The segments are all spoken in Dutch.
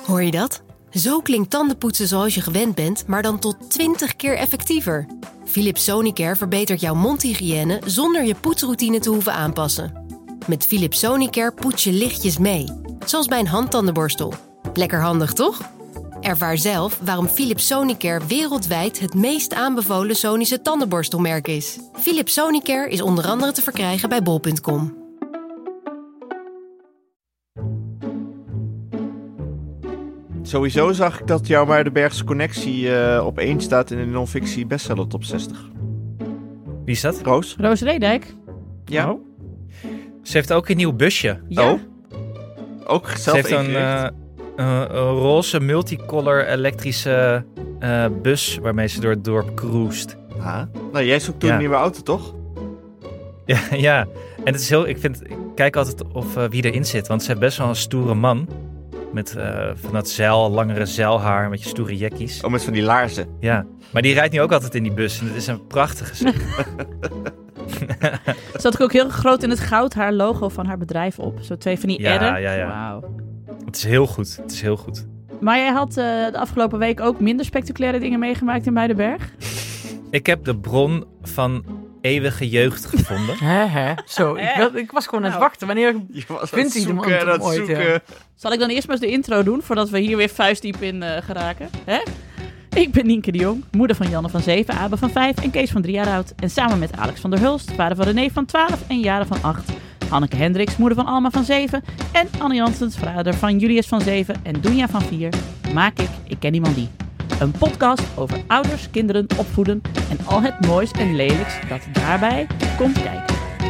Hoor je dat? Zo klinkt tandenpoetsen zoals je gewend bent, maar dan tot 20 keer effectiever. Philips Sonicare verbetert jouw mondhygiëne zonder je poetsroutine te hoeven aanpassen. Met Philips Sonicare poets je lichtjes mee, zoals bij een handtandenborstel. Lekker handig, toch? Ervaar zelf waarom Philips Sonicare wereldwijd het meest aanbevolen Sonische tandenborstelmerk is. Philips Sonicare is onder andere te verkrijgen bij bol.com. Sowieso zag ik dat jouw Muidenbergse connectie op 1 staat in de non-fictie bestseller top 60. Wie is dat? Roos? Roos Redijk. Ja. Oh. Ze heeft ook een nieuw busje. Ja. Oh. Ook Ze zelf heeft ingericht? een roze multicolor elektrische bus waarmee ze door het dorp cruist. Nou, jij zoekt toen Ja. een nieuwe auto, toch? Ja. En het is heel, ik kijk altijd of wie erin zit, want ze heeft best wel een stoere man. Met van dat langere zeilhaar, een beetje stoere jekkies. Oh, met van die laarzen. Ja, maar die rijdt nu ook altijd in die bus. En het is een prachtig gezicht. Zat ook heel groot in het goud haar logo van haar bedrijf op. Zo 2 van die erren. Ja. Wauw. Het is heel goed. Het is heel goed. Maar jij had de afgelopen week ook minder spectaculaire dingen meegemaakt in Muidenberg. Ik heb de bron van eeuwige jeugd gevonden. Zo, ik was gewoon aan het wachten. Wanneer Je was vindt hij hem ooit? Ja. Zal ik dan eerst maar eens de intro doen, voordat we hier weer vuistdiep in geraken? Hè? Ik ben Nienke de Jong, moeder van Janne van 7, Abe van 5 en Kees van 3 jaar oud. En samen met Alex van der Hulst, vader van René van 12 en Jaren van 8. Hanneke Hendricks, moeder van Alma van 7. En Anne Janssens, vader van Julius van 7 en Doenja van 4. Maak Ik Ken Iemand Die. Een podcast over ouders, kinderen, opvoeden en al het moois en lelijks dat daarbij komt kijken.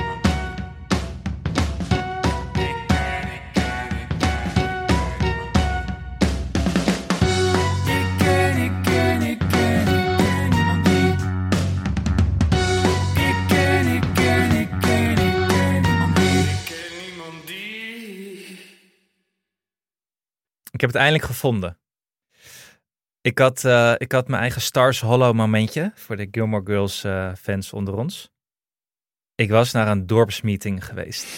Ik heb het eindelijk gevonden. Ik had mijn eigen Stars Hollow momentje voor de Gilmore Girls fans onder ons. Ik was naar een dorpsmeeting geweest.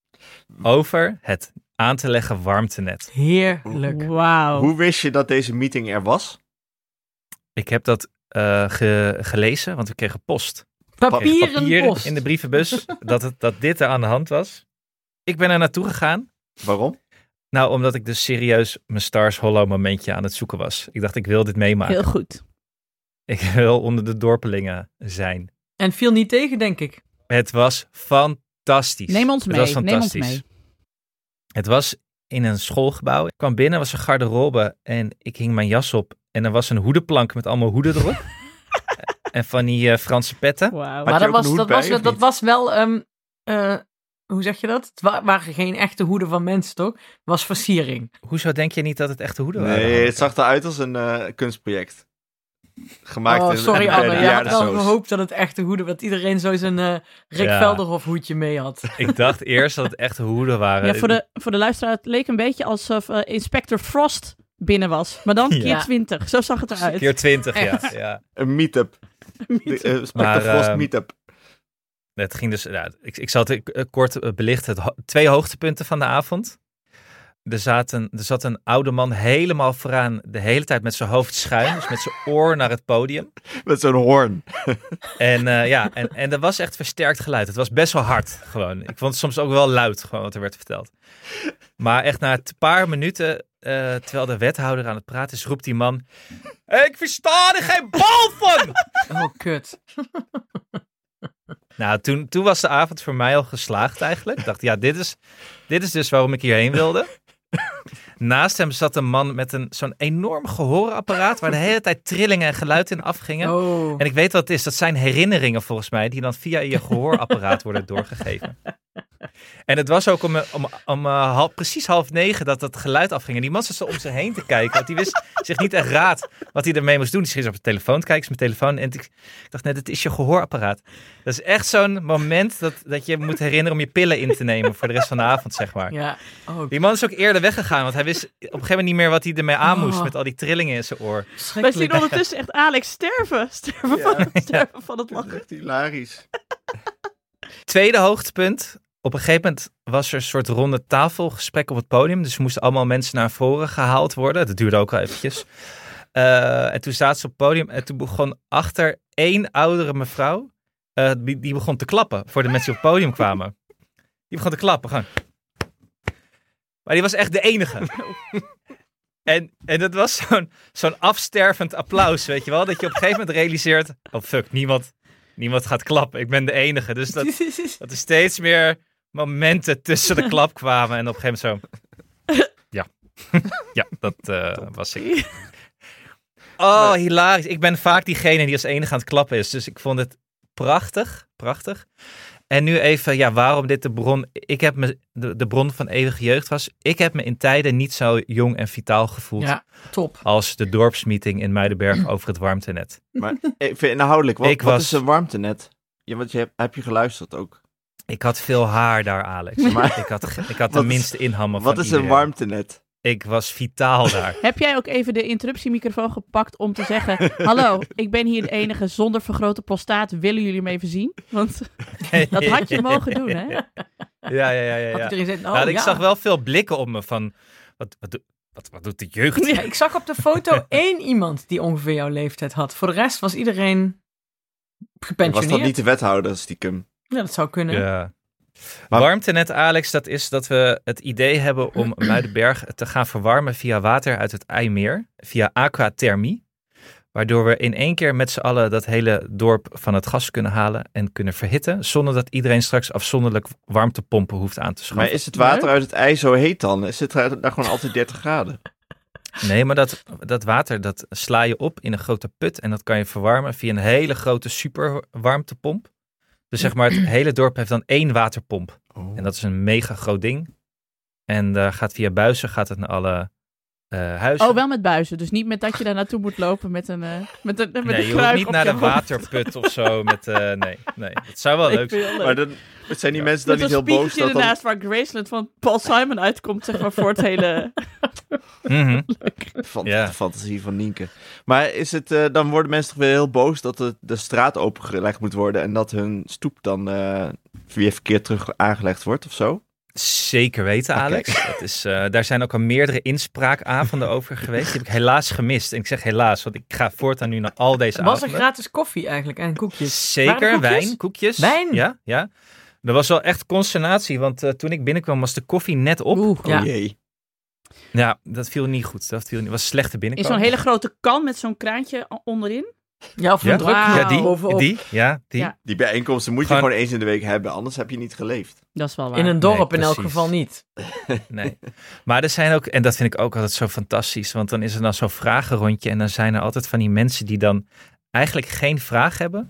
Over het aan te leggen warmtenet. Heerlijk. Wauw. Hoe wist je dat deze meeting er was? Ik heb dat gelezen, want we kregen post. Papieren post. In de brievenbus dat dit er aan de hand was. Ik ben er naartoe gegaan. Waarom? Nou, omdat ik dus serieus mijn Stars Hollow momentje aan het zoeken was. Ik dacht, ik wil dit meemaken. Heel goed. Ik wil onder de dorpelingen zijn. En viel niet tegen, denk ik. Het was fantastisch. Neem ons mee. Het was fantastisch. Het was in een schoolgebouw. Ik kwam binnen, was een garderobe en ik hing mijn jas op. En er was een hoedenplank met allemaal hoeden erop. En van die Franse petten. Wauw. Had je Maar ook een hoed bij, of dat niet? was wel... hoe zeg je dat? Het waren geen echte hoeden van mensen, toch? Het was versiering. Hoezo denk je niet dat het echte hoeden waren? Nee, het zag eruit als een kunstproject. Gemaakt in Sorry de Anne, jij had wel bejaardensoos. gehoopt dat het echte hoeden... dat iedereen zo zijn Rick Ja. Velderhof hoedje mee had. Ik dacht eerst dat het echte hoeden waren. Ja, voor de luisteraar, het leek een beetje alsof Inspector Frost binnen was. Maar dan keer Ja. 20. Zo zag het eruit. Keer 20, Echt. ja. Een meet-up. Spectre Maar, Frost meet-up. Het ging dus, ik zal het kort belichten. 2 hoogtepunten van de avond. Er zat een oude man helemaal vooraan de hele tijd met zijn hoofd schuin. Dus met zijn oor naar het podium. Met zo'n hoorn. En er was echt versterkt geluid. Het was best wel hard gewoon. Ik vond het soms ook wel luid gewoon wat er werd verteld. Maar echt na een paar minuten, terwijl de wethouder aan het praten is, roept die man... Ik versta er geen bal van! Oh, kut. Nou, toen was de avond voor mij al geslaagd eigenlijk. Ik dacht, ja, dit is dus waarom ik hierheen wilde. Naast hem zat een man met zo'n enorm gehoorapparaat waar de hele tijd trillingen en geluid in afgingen. Oh. En ik weet wat het is. Dat zijn herinneringen volgens mij die dan via je gehoorapparaat worden doorgegeven. En het was ook precies 8:30 dat dat geluid afging. En die man zat zo om zich heen te kijken. Want die wist zich niet echt raad wat hij ermee moest doen. Die ging op de telefoon kijken, zijn telefoon. En ik dacht net, het is je gehoorapparaat. Dat is echt zo'n moment dat je moet herinneren om je pillen in te nemen voor de rest van de avond, zeg maar. Ja. Oh, Die man is ook eerder weggegaan, want hij wist op een gegeven moment niet meer wat hij ermee aan moest met al die trillingen in zijn oor. Wij zien schrikkelijk. ondertussen echt Alex sterven. Sterven van het lachen. Echt hilarisch. Tweede hoogtepunt. op een gegeven moment was er een soort ronde tafelgesprek op het podium. Dus moesten allemaal mensen naar voren gehaald worden. Dat duurde ook al eventjes. En toen zaten ze op het podium en toen begon achter 1 oudere mevrouw, die begon te klappen voor de mensen die op het podium kwamen. Die begon te klappen, gewoon. Maar die was echt de enige. En dat was zo'n afstervend applaus, weet je wel. Dat je op een gegeven moment realiseert, oh fuck, niemand gaat klappen. Ik ben de enige. Dus dat er steeds meer momenten tussen de klap kwamen. En op een gegeven moment zo, ja, dat was ik. Oh, hilarisch. Ik ben vaak diegene die als enige aan het klappen is. Dus ik vond het prachtig. En nu even, waarom dit de bron... Ik heb de bron van eeuwige jeugd was. Ik heb me in tijden niet zo jong en vitaal gevoeld. Ja, top. Als de dorpsmeeting in Muidenberg over het warmtenet. Maar even inhoudelijk, wat is een warmtenet? Ja, want heb je geluisterd ook? Ik had veel haar daar, Alex. Maar ik had de minste inhammen van Wat is iedereen. een warmtenet? Ik was vitaal daar. Heb jij ook even de interruptiemicrofoon gepakt om te zeggen... Hallo, ik ben hier de enige zonder vergrote prostaat. Willen jullie hem even zien? Want dat had je mogen doen, hè? Ja. Had iedereen gezegd, Ik zag wel veel blikken op me van... Wat doet de jeugd? Ja, ik zag op de foto 1 iemand die ongeveer jouw leeftijd had. Voor de rest was iedereen gepensioneerd. Was dat niet de wethouder, stiekem? Ja, dat zou kunnen. Ja. Maar- Warmtenet, Alex, dat is dat we het idee hebben om Muidenberg te gaan verwarmen via water uit het IJmeer, via aquathermie. Waardoor we in 1 keer met z'n allen dat hele dorp van het gas kunnen halen en kunnen verhitten, zonder dat iedereen straks afzonderlijk warmtepompen hoeft aan te schaffen. Maar is het water uit het ij zo heet dan? Is het daar gewoon altijd 30 graden? Nee, maar dat water, dat sla je op in een grote put en dat kan je verwarmen via een hele grote superwarmtepomp. Dus zeg maar, het hele dorp heeft dan 1 waterpomp. Oh. En dat is een mega groot ding. En gaat via buizen, gaat het naar alle huizen. Oh, wel met buizen. Dus niet met dat je daar naartoe moet lopen met een nee, een je hoeft kruik niet op naar je de hoofd. waterput of zo. Nee. Het zou wel Ik leuk vind zijn. het Maar leuk. dan zijn die mensen dan Met niet zo'n heel boos speakertje dat dan... ernaast waar Graceland van Paul Simon uitkomt, zeg maar, voor het hele... Mhm. Ja. De fantasie van Nienke. Maar is het, dan worden mensen toch weer heel boos dat de straat opengelegd moet worden en dat hun stoep dan weer verkeerd terug aangelegd wordt of zo? Zeker weten, Oké. Alex. Dat is, daar zijn ook al meerdere inspraakavonden over geweest. Die heb ik helaas gemist. En ik zeg helaas, want ik ga voortaan nu naar al deze Was er avonden. gratis koffie eigenlijk en koekjes? Zeker, Waren er koekjes? wijn, koekjes. Wijn? Ja. Er was wel echt consternatie, want toen ik binnenkwam was de koffie net op. Oeh. Ja. Oh jee. Ja, dat viel niet goed. Dat was slechte In binnenkomen. zo'n hele grote kan met zo'n kraantje onderin. Ja, of een Ja? druk Wauw. bovenop. Die. Ja. Die bijeenkomsten moet je Gewoon- gewoon eens in de week hebben, anders heb je niet geleefd. Dat is wel waar. In een dorp Nee, in elk precies. geval niet. Nee. Maar er zijn ook, en dat vind ik ook altijd zo fantastisch, want dan is er dan zo'n vragenrondje en dan zijn er altijd van die mensen die dan eigenlijk geen vraag hebben.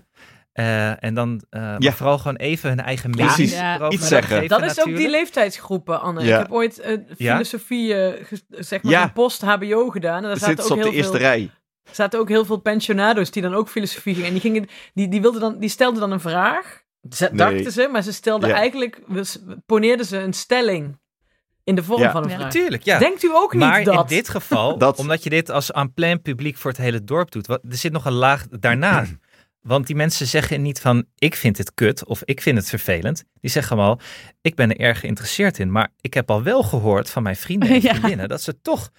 En dan Ja. vooral gewoon even hun eigen Precies. mening Ja. erover Iets zeggen. geven Dat is ook die natuurlijk. leeftijdsgroepen, Anne. Ja. Ik heb ooit Ja? filosofie, zeg maar, Ja. een post-HBO gedaan. En daar Dan zitten ze op de eerste rij. zaten ook heel veel pensionado's die dan ook filosofie gingen. En die stelden dan een vraag. Dachten ze, maar ze stelden Ja. eigenlijk, poneerden ze een stelling in de vorm Ja. van een Ja. vraag. Natuurlijk, ja. Denkt u ook Maar niet dat? in dit geval, Dat- omdat je dit als aan plein publiek voor het hele dorp doet, er zit nog een laag daarna. Want die mensen zeggen niet van, ik vind het kut of ik vind het vervelend. Die zeggen allemaal, ik ben er erg geïnteresseerd in. Maar ik heb al wel gehoord van mijn vrienden en Ja. vriendinnen dat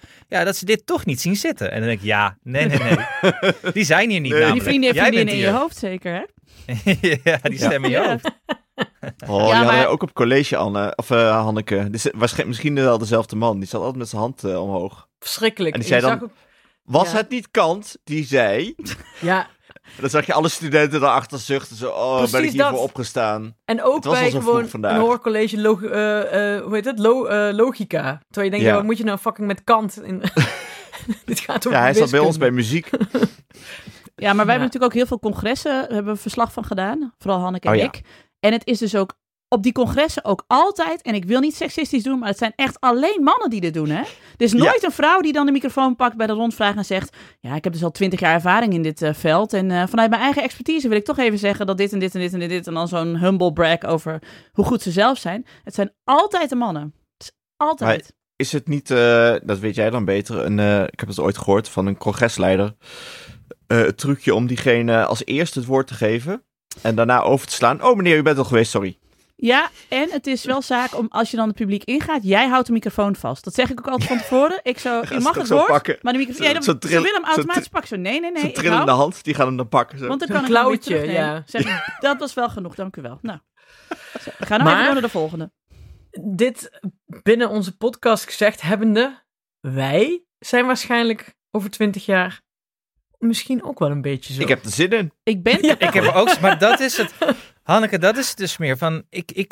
ze dit toch niet zien zitten. En dan denk ik, ja, nee. Die zijn hier niet Nee. namelijk. Die vrienden en Jij vriendinnen bent in je hier. hoofd zeker, hè? Ja, die stemmen in je Ja. hoofd. Oh, Ja, die hadden maar- wij ook op college, Anne, of Hanneke. Waarschijnlijk misschien wel dezelfde man. Die zat altijd met zijn hand omhoog. Verschrikkelijk. En die zei je dan- zag ook, Was Ja. het niet Kant die zei... ja, Dan zag je alle studenten daarachter zuchten. Zo, oh, Precies ben ik hiervoor dat. opgestaan. en ook Het was al bij zo gewoon vroeg vandaag. een hoorcollege hoe heet het? Logica. Terwijl je denkt, Ja. wat moet je nou fucking met Kant in... Dit gaat over Ja, hij zat bij ons bij wiskunde. muziek. Ja, maar wij Ja. hebben natuurlijk ook heel veel congressen, hebben we verslag van gedaan. Vooral Hanneke en Oh ja. ik. En het is dus ook op die congressen ook altijd, en ik wil niet seksistisch doen, maar het zijn echt alleen mannen die dit doen, hè? Er is nooit een vrouw die dan de microfoon pakt bij de rondvraag en zegt, ja, ik heb dus al 20 jaar ervaring in dit veld. En vanuit mijn eigen expertise wil ik toch even zeggen dat dit en dit en dit en dit en dan zo'n humble brag over hoe goed ze zelf zijn. Het zijn altijd de mannen. Het is altijd. Is het niet, dat weet jij dan beter, ik heb het ooit gehoord van een congresleider, het trucje om diegene als eerste het woord te geven en daarna over te slaan. Oh meneer, u bent al geweest, sorry. Ja, en het is wel zaak om, als je dan het publiek ingaat, jij houdt de microfoon vast. Dat zeg ik ook altijd van tevoren. Je mag het woord, pakken. maar de microfoon... Ja, ze willen hem automatisch pakken. Zo, nee. Zo'n trillende hand, die gaan hem dan pakken. Zo. Want dan Een kan ik hem weer klauwtje, terugnemen. ja. Zeg, dat was wel genoeg, dank u wel. Nou, we gaan nog Maar- even door naar de volgende. Dit binnen onze podcast gezegd hebbende, wij zijn waarschijnlijk over 20 jaar misschien ook wel een beetje zo. Ik heb er zin in. Ik ben... Ik heb er ook... Maar dat is het... Hanneke, dat is het dus meer van...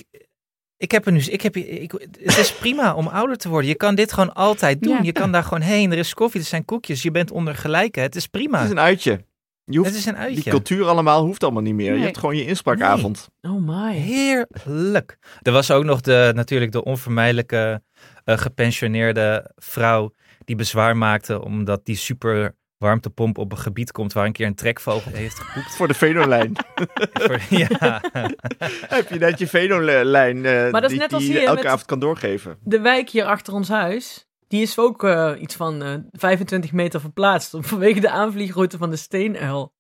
Het is prima om ouder te worden. Je kan dit gewoon altijd doen. Ja. Je kan daar gewoon heen. Er is koffie, er zijn koekjes. Je bent onder gelijken. Het is prima. Het is een uitje. Je hoeft Het is een uitje. die cultuur allemaal hoeft allemaal niet meer. Nee. Je hebt gewoon je inspraakavond. Oh my. Heerlijk. Er was ook nog natuurlijk de onvermijdelijke gepensioneerde vrouw die bezwaar maakte omdat die super warmtepomp op een gebied komt waar een keer een trekvogel heeft gepoept. Voor de Venolijn. Ja. Heb je net je Venolijn Maar dat is die, net als die je hier elke met- avond kan doorgeven. De wijk hier achter ons huis, die is ook iets van 25 meter verplaatst vanwege de aanvliegroute van de steenuil.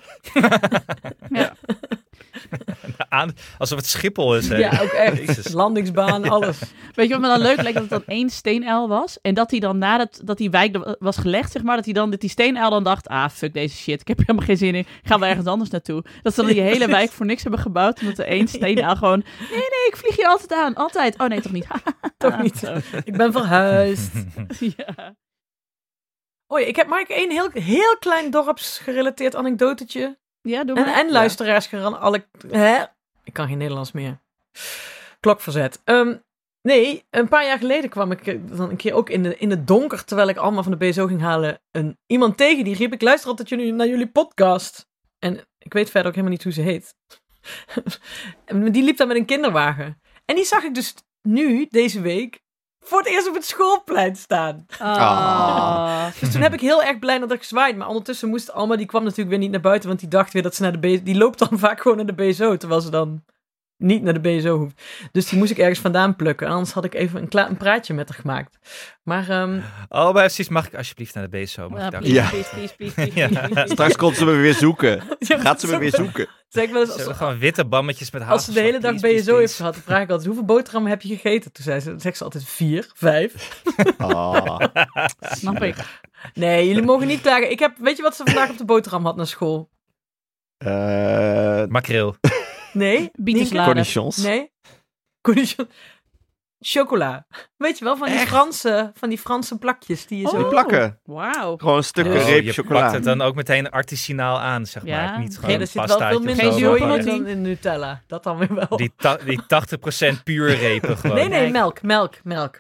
Alsof het Schiphol is. Hè? Ja, ook echt. Jezus. Landingsbaan, alles. Weet je wat me dan leuk lijkt? Dat het dan 1 steenuil was. En dat hij dan nadat die wijk was gelegd, zeg maar, dat die steenuil dan dacht, fuck deze shit, ik heb er helemaal geen zin in. Gaan we ergens anders naartoe. Dat ze dan die hele wijk voor niks hebben gebouwd, omdat de 1 steenuil gewoon, nee, ik vlieg hier altijd aan. Altijd. Oh nee, toch niet. Toch niet. Ik ben verhuisd. Ja. Mag ik één heel klein dorpsgerelateerd anekdotetje? Ja, doe maar. En luisteraars Ik kan geen Nederlands meer. Klokverzet. Nee, een paar jaar geleden kwam ik dan een keer ook in het donker, terwijl ik allemaal van de BSO ging halen, iemand tegen die riep, ik luister altijd naar jullie podcast. En ik weet verder ook helemaal niet hoe ze heet. En die liep daar met een kinderwagen. En die zag ik dus nu, deze week, voor het eerst op het schoolplein staan. Dus toen heb ik heel erg blij dat ik gezwaaid. Maar ondertussen moest Alma, die kwam natuurlijk weer niet naar buiten, want die dacht weer dat ze naar de BSO... Die loopt dan vaak gewoon naar de BSO, terwijl ze dan niet naar de BSO hoeft. Dus die moest ik ergens vandaan plukken. Anders had ik even een praatje met haar gemaakt. Maar... Oh, maar precies, mag ik alsjeblieft naar de BSO? Mag ik daar- Ja. Please. Straks komt ze me weer zoeken. Ja, Gaat ze me weer zoeken. Zeg ik wel eens, Ze hebben gewoon witte bammetjes met als ze de hele dag hagelslag. Please, BSO please, heeft gehad, dan vraag ik altijd, hoeveel boterhammen heb je gegeten? Toen zegt ze altijd 4, 5. Ah. Snap ik. Nee, jullie mogen niet klagen. Weet je wat ze vandaag op de boterham had naar school? please. Makreel. Nee? Bietensalade. Cornichons. Nee? Cornichon. Chocola. Weet je wel, van die Franse plakjes die je zo... Die plakken. Wauw. Gewoon een stuk Oh, reep je chocola. pakt het dan ook meteen artisinaal aan, zeg maar. Ja. Niet Ja, gewoon er zit wel pastaatje veel of minder zo. Geen zooi zooi in in. dan in Nutella. Dat dan weer wel. Die 80% puur repen gewoon. Nee, Nee. melk.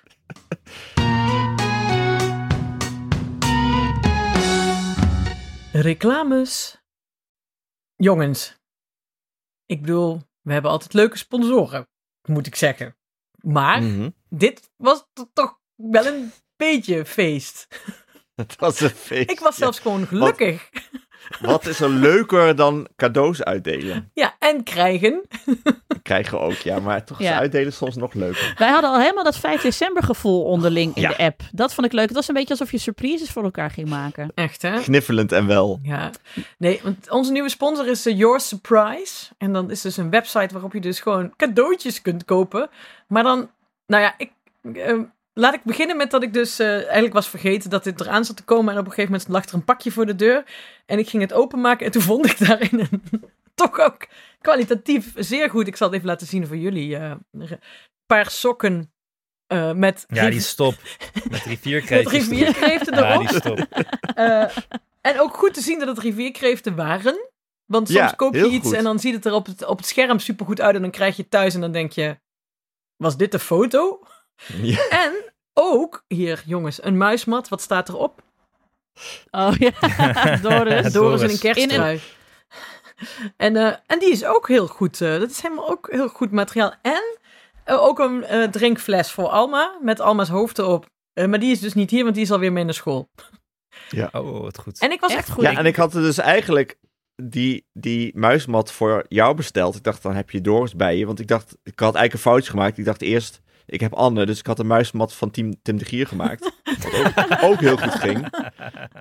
Reclames. Jongens. Ik bedoel, we hebben altijd leuke sponsoren, moet ik zeggen. Maar Mhm. dit was toch wel een beetje feest. Het was een feest. Ik was zelfs gewoon gelukkig. Wat is er leuker dan cadeaus uitdelen? Ja, en krijgen. Dat krijgen we ook, ja. Maar toch is Ja. uitdelen soms nog leuker. Wij hadden al helemaal dat 5 december gevoel onderling in Ja. de app. Dat vond ik leuk. Het was een beetje alsof je surprises voor elkaar ging maken. Echt, hè? Kniffelend en wel. Ja, nee, want onze nieuwe sponsor is Your Surprise. En dan is dus een website waarop je dus gewoon cadeautjes kunt kopen. Maar dan, nou ja, laat ik beginnen met dat ik dus eigenlijk was vergeten dat dit eraan zat te komen. En op een gegeven moment lag er een pakje voor de deur. En ik ging het openmaken en toen vond ik daarin een toch ook kwalitatief zeer goed. Ik zal het even laten zien voor jullie. Een paar sokken met... Ja, die stop. Met rivierkreefjes. met rivierkreeften Ja, erop. die stop. En ook goed te zien dat het rivierkreeften waren. Want soms Ja, koop je heel iets goed. en dan ziet het er op het scherm supergoed uit. En dan krijg je het thuis en dan denk je, was dit de foto? Ja. En ook, hier jongens, een muismat. Wat staat erop? Oh ja, Doris. Doris in een kersttrui. In En die is ook heel goed. Dat is helemaal ook heel goed materiaal. En ook een drinkfles voor Alma. Met Alma's hoofd erop. Maar die is dus niet hier, want die is alweer mee naar school. Oh, wat goed. En ik was Echt echt goed. Ja, en ik had er dus eigenlijk die muismat voor jou besteld. Ik dacht, dan heb je Doris bij je. Want ik dacht, ik had eigenlijk een foutje gemaakt. Ik dacht eerst, ik heb Anne. Dus ik had een muismat van Tim de Gier gemaakt. Wat ook heel goed ging.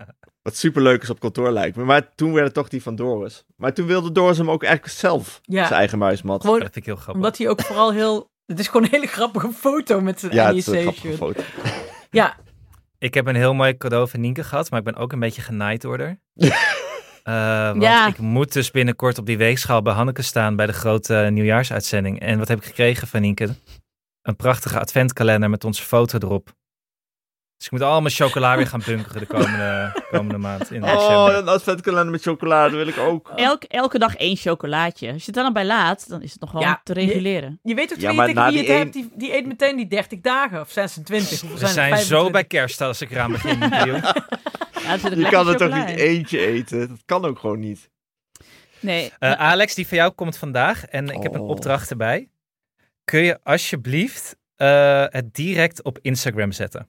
Wat superleuk is op kantoor lijkt me. Maar toen werd het toch die van Doris. Maar toen wilde Doris hem ook eigenlijk zelf zijn eigen muismat. Gewoon, Dat vind ik heel grappig. omdat hij ook vooral heel... Het is gewoon een hele grappige foto met zijn Ja, het is een NEC grappige foto. Ja, Ik heb een heel mooi cadeau van Nienke gehad, maar ik ben ook een beetje genaaid door haar. Want ik moet dus binnenkort op die weegschaal bij Hanneke staan bij de grote nieuwjaarsuitzending. En wat heb ik gekregen van Nienke? Een prachtige adventkalender met onze foto erop. Dus ik moet allemaal chocola weer gaan bunkeren de komende maand in december. Een adventkalender met chocolade wil ik ook. Elke dag 1 chocolaatje. Als je het dan bij laat, dan is het nog wel te reguleren. je weet ook Ja, wie maar je na tegen wie je het die hebt, die eet meteen die 30 dagen of 26. Hoeveel We zijn er? zo bij kerst als ik eraan begin. Je kan er toch niet eentje eten? Dat kan ook gewoon niet. Nee. Alex, die van jou komt vandaag en ik heb een opdracht erbij. Kun je alsjeblieft het direct op Instagram zetten?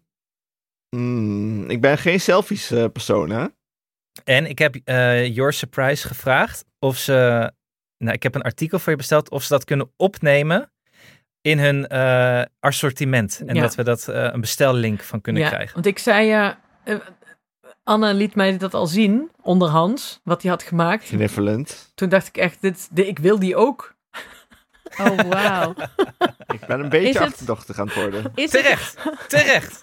Ik ben geen selfies persoon, hè? En ik heb Your Surprise gevraagd of ze... Nou, ik heb een artikel voor je besteld of ze dat kunnen opnemen in hun assortiment. En dat we dat een bestellink van kunnen krijgen. Want ik zei... Anne liet mij dat al zien, onderhands, wat hij had gemaakt. Kniffelend. Toen dacht ik echt, ik wil die ook. Oh, wauw. Ik ben een beetje achterdochtig aan het worden. Terecht.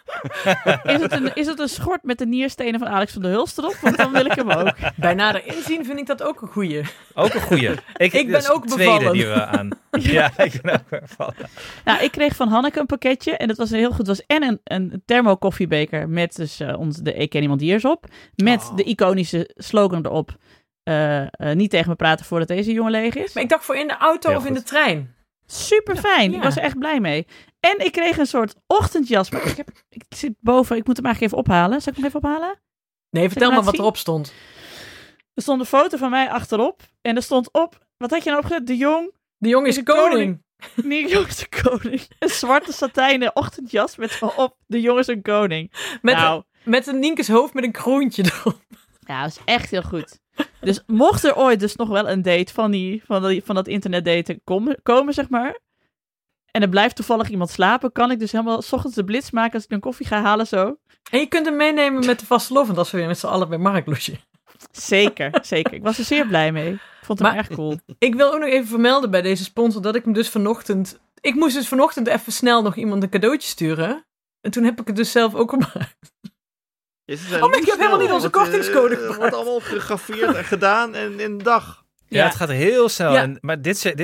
Is het een schort met de nierstenen van Alex van der Hulst erop? Want dan wil ik hem ook. Bij nader inzien vind ik dat ook een goeie. Ook een goeie. Ik ben dus ook de tweede bevallen. die we aan. Ja, ik ben ook bevallen. Nou, ik kreeg van Hanneke een pakketje. En dat was heel goed. Het was en een thermokoffibeker met dus de Ik ken iemand die is op. Met de iconische slogan erop. Niet tegen me praten voordat deze jongen leeg is. Maar ik dacht voor in de auto Heel of in goed. de trein. Super fijn. Ja. Ik was er echt blij mee. En ik kreeg een soort ochtendjas. Maar ik zit boven. Ik moet hem eigenlijk even ophalen. Zal ik hem even ophalen? Nee, vertel laten maar wat zien? erop stond. Er stond een foto van mij achterop. En er stond op... Wat had je nou opgezet? De Jong... De jongen is De koning. Nee, Jong is een koning. Een zwarte satijnen ochtendjas met op De Jong is een koning. Met een Nienkes hoofd met een kroontje erop. Ja, dat is echt heel goed. Dus mocht er ooit dus nog wel een date van dat internetdaten komen, zeg maar. En er blijft toevallig iemand slapen, kan ik dus helemaal 's ochtends de blitz maken als ik een koffie ga halen zo. En je kunt hem meenemen met de vastelovend als we weer met z'n allen bij Mark logen. Zeker. Ik was er zeer blij mee. Ik vond hem erg cool. Ik wil ook nog even vermelden bij deze sponsor dat ik hem dus vanochtend... Ik moest dus vanochtend even snel nog iemand een cadeautje sturen. En toen heb ik het dus zelf ook gemaakt. Maar ik heb helemaal niet onze kortingscode gebruikt. Het wordt allemaal gegraveerd en gedaan en in de dag. Ja, het gaat heel snel. Ja. Maar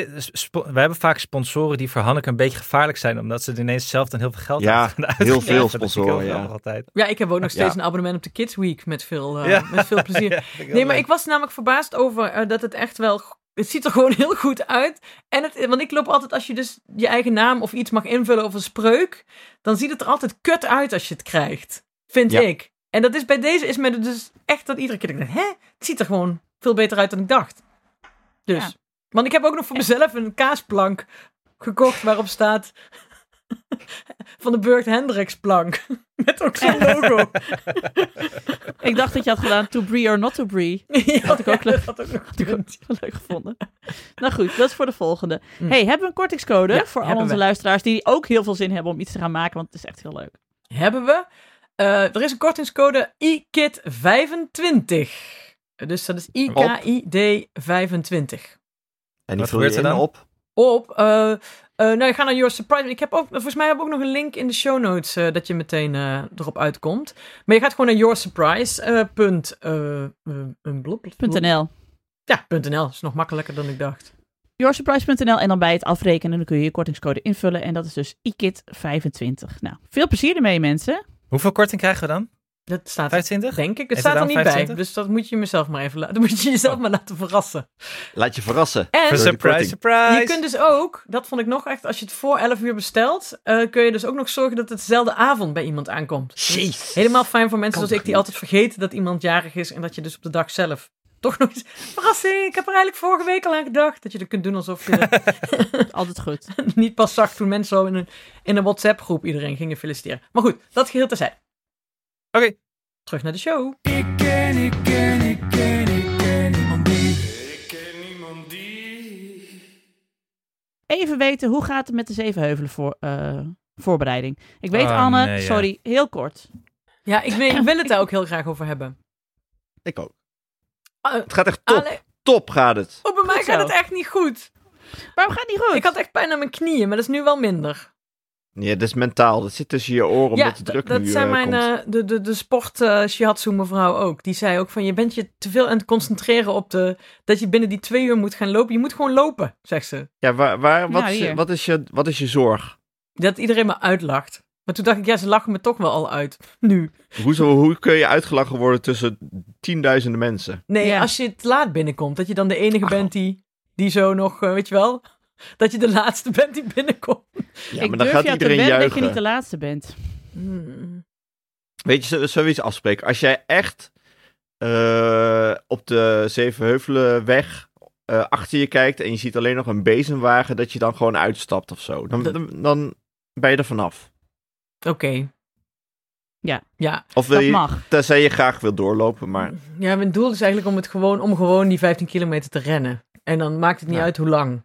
we hebben vaak sponsoren die voor Hanneke een beetje gevaarlijk zijn, omdat ze er ineens zelf dan heel veel geld aan uitgeven. Heel veel sponsoren, ja. Altijd. Ja, ik heb ook nog steeds een abonnement op de Kids Week met veel plezier. Nee, maar ik was namelijk verbaasd over dat het echt wel... Het ziet er gewoon heel goed uit. Want ik loop altijd, als je dus je eigen naam of iets mag invullen of een spreuk, dan ziet het er altijd kut uit als je het krijgt. Vind ik. En dat is bij deze is me dus echt dat iedere keer denk ik, het ziet er gewoon veel beter uit dan ik dacht. Dus. Ja. Want ik heb ook nog voor mezelf een kaasplank gekocht waarop staat van de Burgt Hendricks plank. Met ook zo'n logo. Ik dacht dat je had gedaan to brie or not to brie. Ja, had ik ook leuk, dat ook nog leuk gevonden. Nou goed, dat is voor de volgende. Hey, hebben we een kortingscode voor al onze luisteraars die ook heel veel zin hebben om iets te gaan maken, want het is echt heel leuk. Hebben we. Er is een kortingscode IKID25. Dus dat is IKID25. En die vul je in op? Nou, je gaat naar Your Surprise. Volgens mij heb ik ook nog een link in de show notes dat je meteen erop uitkomt. Maar je gaat gewoon naar yoursurprise.nl. Ja, .nl is nog makkelijker dan ik dacht. Yoursurprise.nl en dan bij het afrekenen dan kun je je kortingscode invullen. En dat is dus IKID25. Nou, veel plezier ermee, mensen. Hoeveel korting krijgen we dan? Dat staat 25? Denk ik. Het staat er niet 25? Bij. Dus dat moet je mezelf maar even laten. Dat moet je jezelf maar laten verrassen. Laat je verrassen. En surprise. Je kunt dus ook, dat vond ik nog echt, als je het voor 11 uur bestelt, kun je dus ook nog zorgen dat het dezelfde avond bij iemand aankomt. Jeez. Helemaal fijn voor mensen zoals ik die altijd vergeten dat iemand jarig is en dat je dus op de dag zelf toch nog eens... Verrassing, ik heb er eigenlijk vorige week al aan gedacht. Dat je er kunt doen alsof je... Altijd goed. Niet pas zag toen mensen zo in een WhatsApp-groep iedereen gingen feliciteren. Maar goed, dat geheel terzijde. Oké. Terug naar de show. Ik ken niemand die. Ik ken niemand die. Even weten, hoe gaat het met de Zevenheuvelen voorbereiding? Ik weet, Anne, sorry, heel kort. Ja, ik wil het daar ook heel graag over hebben. Ik ook. Ah, Het gaat echt top. Ale- Top gaat het. Oh, bij mij Goed gaat zo. het echt niet goed. Waarom gaat het niet goed? Ik had echt pijn aan mijn knieën, maar dat is nu wel minder. Ja, dat is mentaal. Dat zit tussen je oren omdat de druk dat nu zei mijn komt. de sport shiatsu mevrouw ook. Die zei ook van, je bent je te veel aan het concentreren op dat je binnen die 2 uur moet gaan lopen. Je moet gewoon lopen, zegt ze. Ja, hier. wat is je zorg? Dat iedereen me uitlacht. Maar toen dacht ik, ja, ze lachen me toch wel al uit. Nu. Hoe kun je uitgelachen worden tussen 10.000 mensen? Nee, Ja. als je te laat binnenkomt, dat je dan de enige bent die zo nog, weet je wel... Dat je de laatste bent die binnenkomt. Ja, ik maar dan durf gaat jou te iedereen wedden dat juichen. je niet de laatste bent. Weet je, zullen we iets afspreken? Als jij echt op de Zevenheuvelenweg achter je kijkt en je ziet alleen nog een bezemwagen, dat je dan gewoon uitstapt of zo. Dan ben je er vanaf. Oké. Ja. Ja. Of wil Dat je, mag. tenzij je graag wil doorlopen, maar... Ja, mijn doel is eigenlijk om gewoon die 15 kilometer te rennen. En dan maakt het niet Ja. uit hoe lang.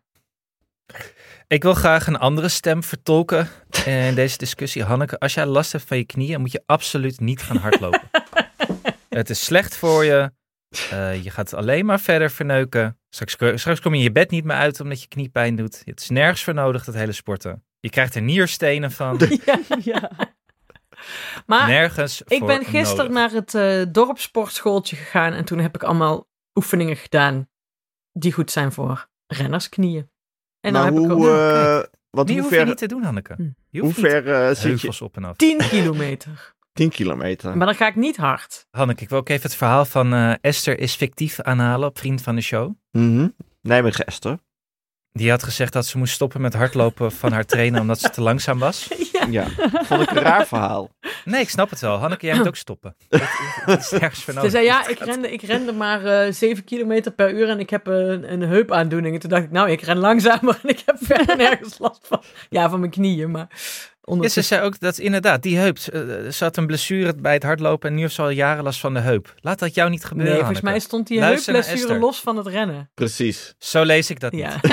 Ik wil graag een andere stem vertolken in deze discussie. Hanneke, als jij last hebt van je knieën, moet je absoluut niet gaan hardlopen. Het is slecht voor je. Je gaat alleen maar verder verneuken. Straks kom je je bed niet meer uit omdat je kniepijn doet. Het is nergens voor nodig, dat hele sporten. Je krijgt er nierstenen van. Ja. Maar Nergens ik voor ben gisteren nodig. naar het dorpssportschooltje gegaan. En toen heb ik allemaal oefeningen gedaan die goed zijn voor rennersknieën. En dan maar heb ik ook want Die hoe hoef je ver, niet te doen, Hanneke. Je hoe hoeft niet ver zit je? heuvels op en af. 10 kilometer. 10 kilometer. Maar dan ga ik niet hard. Hanneke, ik wil ook even het verhaal van Esther is fictief aanhalen op Vriend van de Show. Nijmegen Esther. Die had gezegd dat ze moest stoppen met hardlopen van haar trainer omdat ze te langzaam was. Ja, vond ik een raar verhaal. Nee, ik snap het wel. Hanneke, jij moet ook stoppen. Het is nergens voor Ze nodig. zei, ja, ik rende maar 7 kilometer per uur en ik heb een heupaandoening. En toen dacht ik, nou, ik ren langzamer en ik heb verder nergens last van. Ja, van mijn knieën, maar Ja, ze ondertussen... zei ook dat inderdaad, die heup. Ze had een blessure bij het hardlopen en nu heeft ze al jaren last van de heup. Laat dat jou niet gebeuren, Nee, volgens mij Hanneke. stond die Luister naar heupblessure Esther. los van het rennen. Precies. Zo lees ik dat niet. Ja.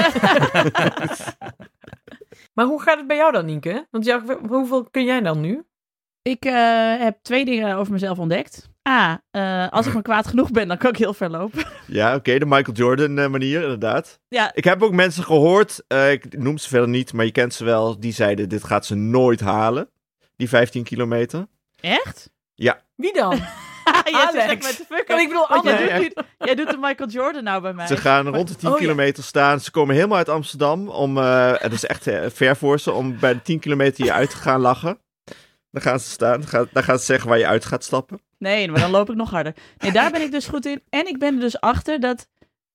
Maar hoe gaat het bij jou dan, Nienke? Want hoeveel kun jij dan nu? Ik heb 2 dingen over mezelf ontdekt. Als ik maar kwaad genoeg ben, dan kan ik heel ver lopen. Ja, oké, de Michael Jordan manier, inderdaad. Ja, Ik heb ook mensen gehoord, ik noem ze verder niet, maar je kent ze wel, die zeiden dit gaat ze nooit halen, die 15 kilometer. echt? Wie dan? Jij zit Alex. echt met de fuck. Ik bedoel, Want Anne. jij doet de Michael Jordan nou bij mij. Ze gaan rond de 10 Oh, ja. kilometer staan, ze komen helemaal uit Amsterdam, het is echt ver voor ze, om bij de 10 kilometer je uit te gaan lachen. Dan gaan ze staan, dan gaan ze zeggen waar je uit gaat stappen. Nee, maar dan loop ik nog harder. Nee, daar ben ik dus goed in. En ik ben er dus achter dat...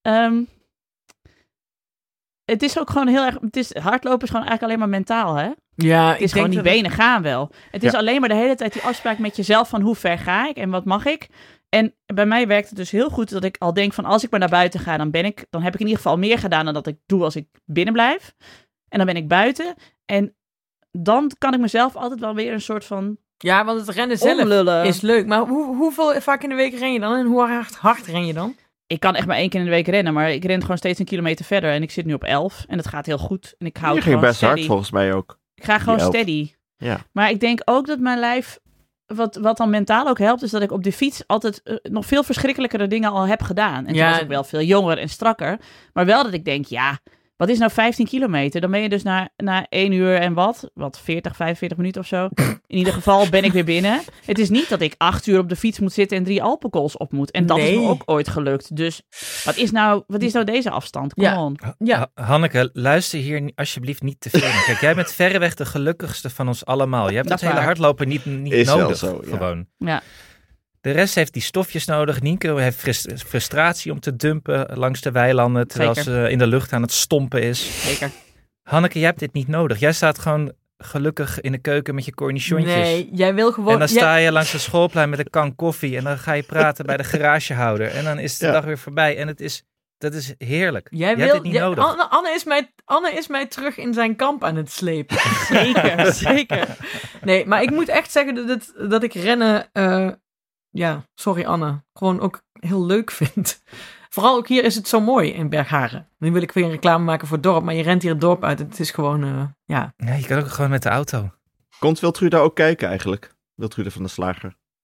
het is ook gewoon heel erg... hardlopen is gewoon eigenlijk alleen maar mentaal, hè? Ja, Het is gewoon die benen gaan wel. Het is alleen maar de hele tijd die afspraak met jezelf van hoe ver ga ik en wat mag ik. En bij mij werkt het dus heel goed dat ik al denk van als ik maar naar buiten ga, dan heb ik in ieder geval meer gedaan dan dat ik doe als ik binnen blijf. En dan ben ik buiten. En dan kan ik mezelf altijd wel weer een soort van Ja, want het rennen zelf omlullen. is leuk. Maar hoeveel vaak in de week ren je dan? En hoe hard ren je dan? Ik kan echt maar 1 keer in de week rennen, maar ik ren gewoon steeds 1 kilometer verder. En ik zit nu op 11 en het gaat heel goed. En ik hou Je het ging gewoon best hard steady. volgens mij ook. Ik ga gewoon Die 11. steady. Ja. Maar ik denk ook dat mijn lijf, wat dan mentaal ook helpt, is dat ik op de fiets altijd nog veel verschrikkelijkere dingen al heb gedaan. En toen Ja. was ik wel veel jonger en strakker. Maar wel dat ik denk, ja, wat is nou 15 kilometer? Dan ben je dus na 1 uur en wat 40, 45 minuten of zo. In ieder geval ben ik weer binnen. Het is niet dat ik 8 uur op de fiets moet zitten en 3 Alpenkools op moet. En dat is Nee. me ook ooit gelukt. Dus wat is nou deze afstand? Come Ja. on. Ja. Hanneke, luister hier alsjeblieft niet te veel naar. Kijk, jij bent verreweg de gelukkigste van ons allemaal. Je hebt Dat dat is hele waar. hardlopen niet Is wel nodig. zo, ja. Gewoon. Ja. De rest heeft die stofjes nodig. Nienke heeft frustratie om te dumpen langs de weilanden terwijl Zeker. ze in de lucht aan het stompen is. Zeker. Hanneke, jij hebt dit niet nodig. Jij staat gewoon gelukkig in de keuken met je cornichonnetjes. Nee, jij wil gewoon... En dan sta je langs de schoolplein met een kan koffie en dan ga je praten bij de garagehouder. En dan is de Ja. dag weer voorbij. En dat is heerlijk. Jij hebt wil, dit niet nodig. Anne is mij terug in zijn kamp aan het slepen. Zeker, zeker. Nee, maar ik moet echt zeggen dat ik rennen... sorry Anne. Gewoon ook heel leuk vind. Vooral ook hier is het zo mooi in Bergharen. Nu wil ik weer een reclame maken voor het dorp. Maar je rent hier het dorp uit. En het is gewoon, Ja, je kan ook gewoon met de auto. Komt Wiltruda ook kijken eigenlijk? Wiltruda van de Slager.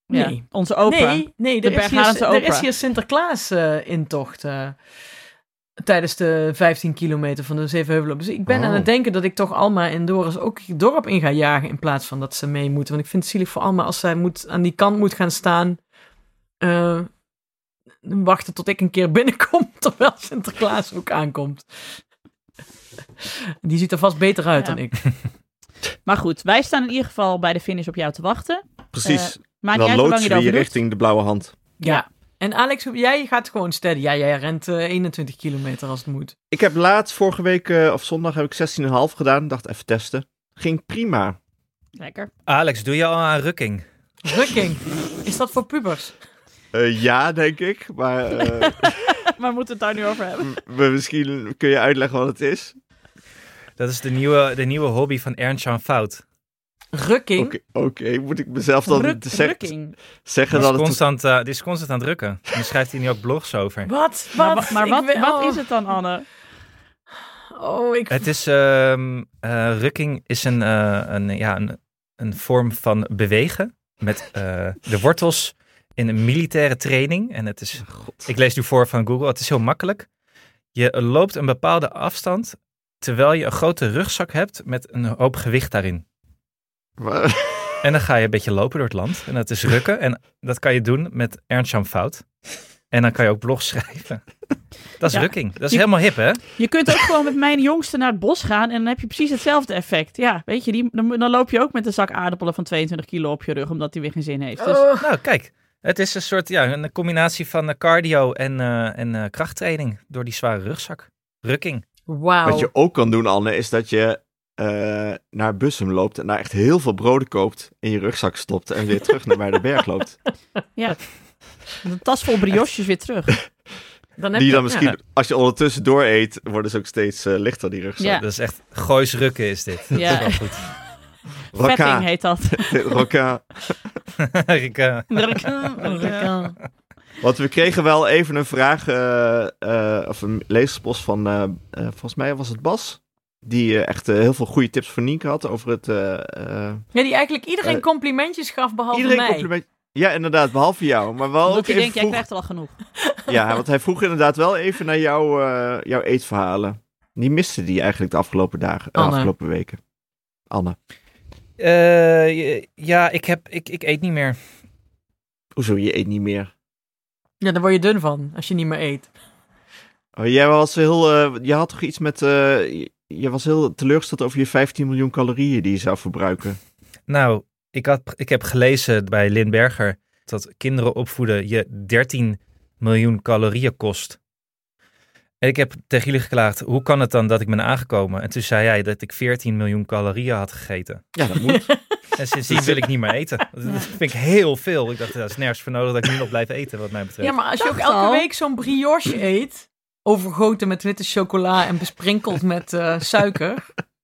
Nee. Onze opa. Nee, De Bergharense er is Oprah. hier Sinterklaas-intocht tijdens de 15 kilometer van de Zevenheuvelen. Dus ik ben aan het denken dat ik toch Alma en Doris ook het dorp in ga jagen in plaats van dat ze mee moeten. Want ik vind het zielig voor Alma als zij aan die kant moet gaan staan. Wachten tot ik een keer binnenkom, terwijl Sinterklaas ook aankomt. Die ziet er vast beter uit dan ik. Maar goed, wij staan in ieder geval bij de finish op jou te wachten. Precies. Maakt niet Dan uit hoe lang loodsen je we je erover doet. richting de blauwe hand. Ja. En Alex, jij gaat gewoon steady. Ja, jij rent 21 kilometer als het moet. Ik heb laatst, vorige week of zondag, heb ik 16,5 gedaan. Dacht even testen. Ging prima. Lekker. Alex, doe je al aan rukking? Rukking. Is dat voor pubers? Ja, denk ik. Maar Maar we moeten het daar nu over hebben. misschien kun je uitleggen wat het is. Dat is de nieuwe hobby van Ernst-Jan Fout. Rukking? Oké. Moet ik mezelf dan Rukking. zeggen Die dat is, het... die is constant aan het drukken. En dan schrijft hij nu ook blogs over. Wat? Maar Ik wat, weet- wat oh. is het dan, Anne? Het is, rukking is een vorm van bewegen met de wortels in een militaire training. En het is, ik lees nu voor van Google, het is heel makkelijk. Je loopt een bepaalde afstand terwijl je een grote rugzak hebt met een hoop gewicht daarin. En dan ga je een beetje lopen door het land. En dat is rukken. En dat kan je doen met Ernst-Jan Fout. En dan kan je ook blogs schrijven. Dat is rukking. Dat is helemaal hip, hè? Je kunt ook gewoon met mijn jongste naar het bos gaan en dan heb je precies hetzelfde effect. Ja, weet je, dan loop je ook met een zak aardappelen van 22 kilo op je rug, omdat hij weer geen zin heeft. Dus Nou, kijk. Het is een soort, een combinatie van cardio en krachttraining door die zware rugzak. Rukking. Wauw. Wat je ook kan doen, Anne, is dat je naar Bussum loopt en daar echt heel veel broden koopt, in je rugzak stopt en weer terug naar bij de berg loopt. ja, een tas vol brioches weer terug. Dan heb Die je- dan misschien, als je ondertussen door eet, worden ze ook steeds lichter, die rugzak. Ja. Dat is echt goois rukken is dit. Dat Ja. is wel goed. Vetting heet dat. Roka. Rika. Rukking. Want we kregen wel even een vraag, of een lezerspost van, volgens mij was het Bas, die echt heel veel goede tips voor Nienke had over het... Ja, die eigenlijk iedereen complimentjes gaf, behalve iedereen mij. compliment. Ja, inderdaad, behalve jou. Maar wel ook Omdat je even denkt, jij vroeg... krijgt er al genoeg. Ja, want hij vroeg inderdaad wel even naar jouw eetverhalen. Die miste die eigenlijk de afgelopen dagen, Anne. afgelopen weken. Anne. Ja, ik eet niet meer. Hoezo, je eet niet meer? Ja, daar word je dun van, als je niet meer eet. Oh, jij was heel... je had toch iets met... je was heel teleurgesteld over je 15 miljoen calorieën die je zou verbruiken. Nou, ik heb gelezen bij Lynn Berger dat kinderen opvoeden je 13 miljoen calorieën kost. En ik heb tegen jullie geklaagd, hoe kan het dan dat ik ben aangekomen? En toen zei jij dat ik 14 miljoen calorieën had gegeten. Ja, dat moet. En sindsdien wil ik niet meer eten. Dat vind ik heel veel. Ik dacht, dat is nergens voor nodig dat ik nu nog blijf eten, wat mij betreft. Ja, maar als je ook Dacht elke al. week zo'n brioche eet, overgoten met witte chocola en besprinkeld met suiker.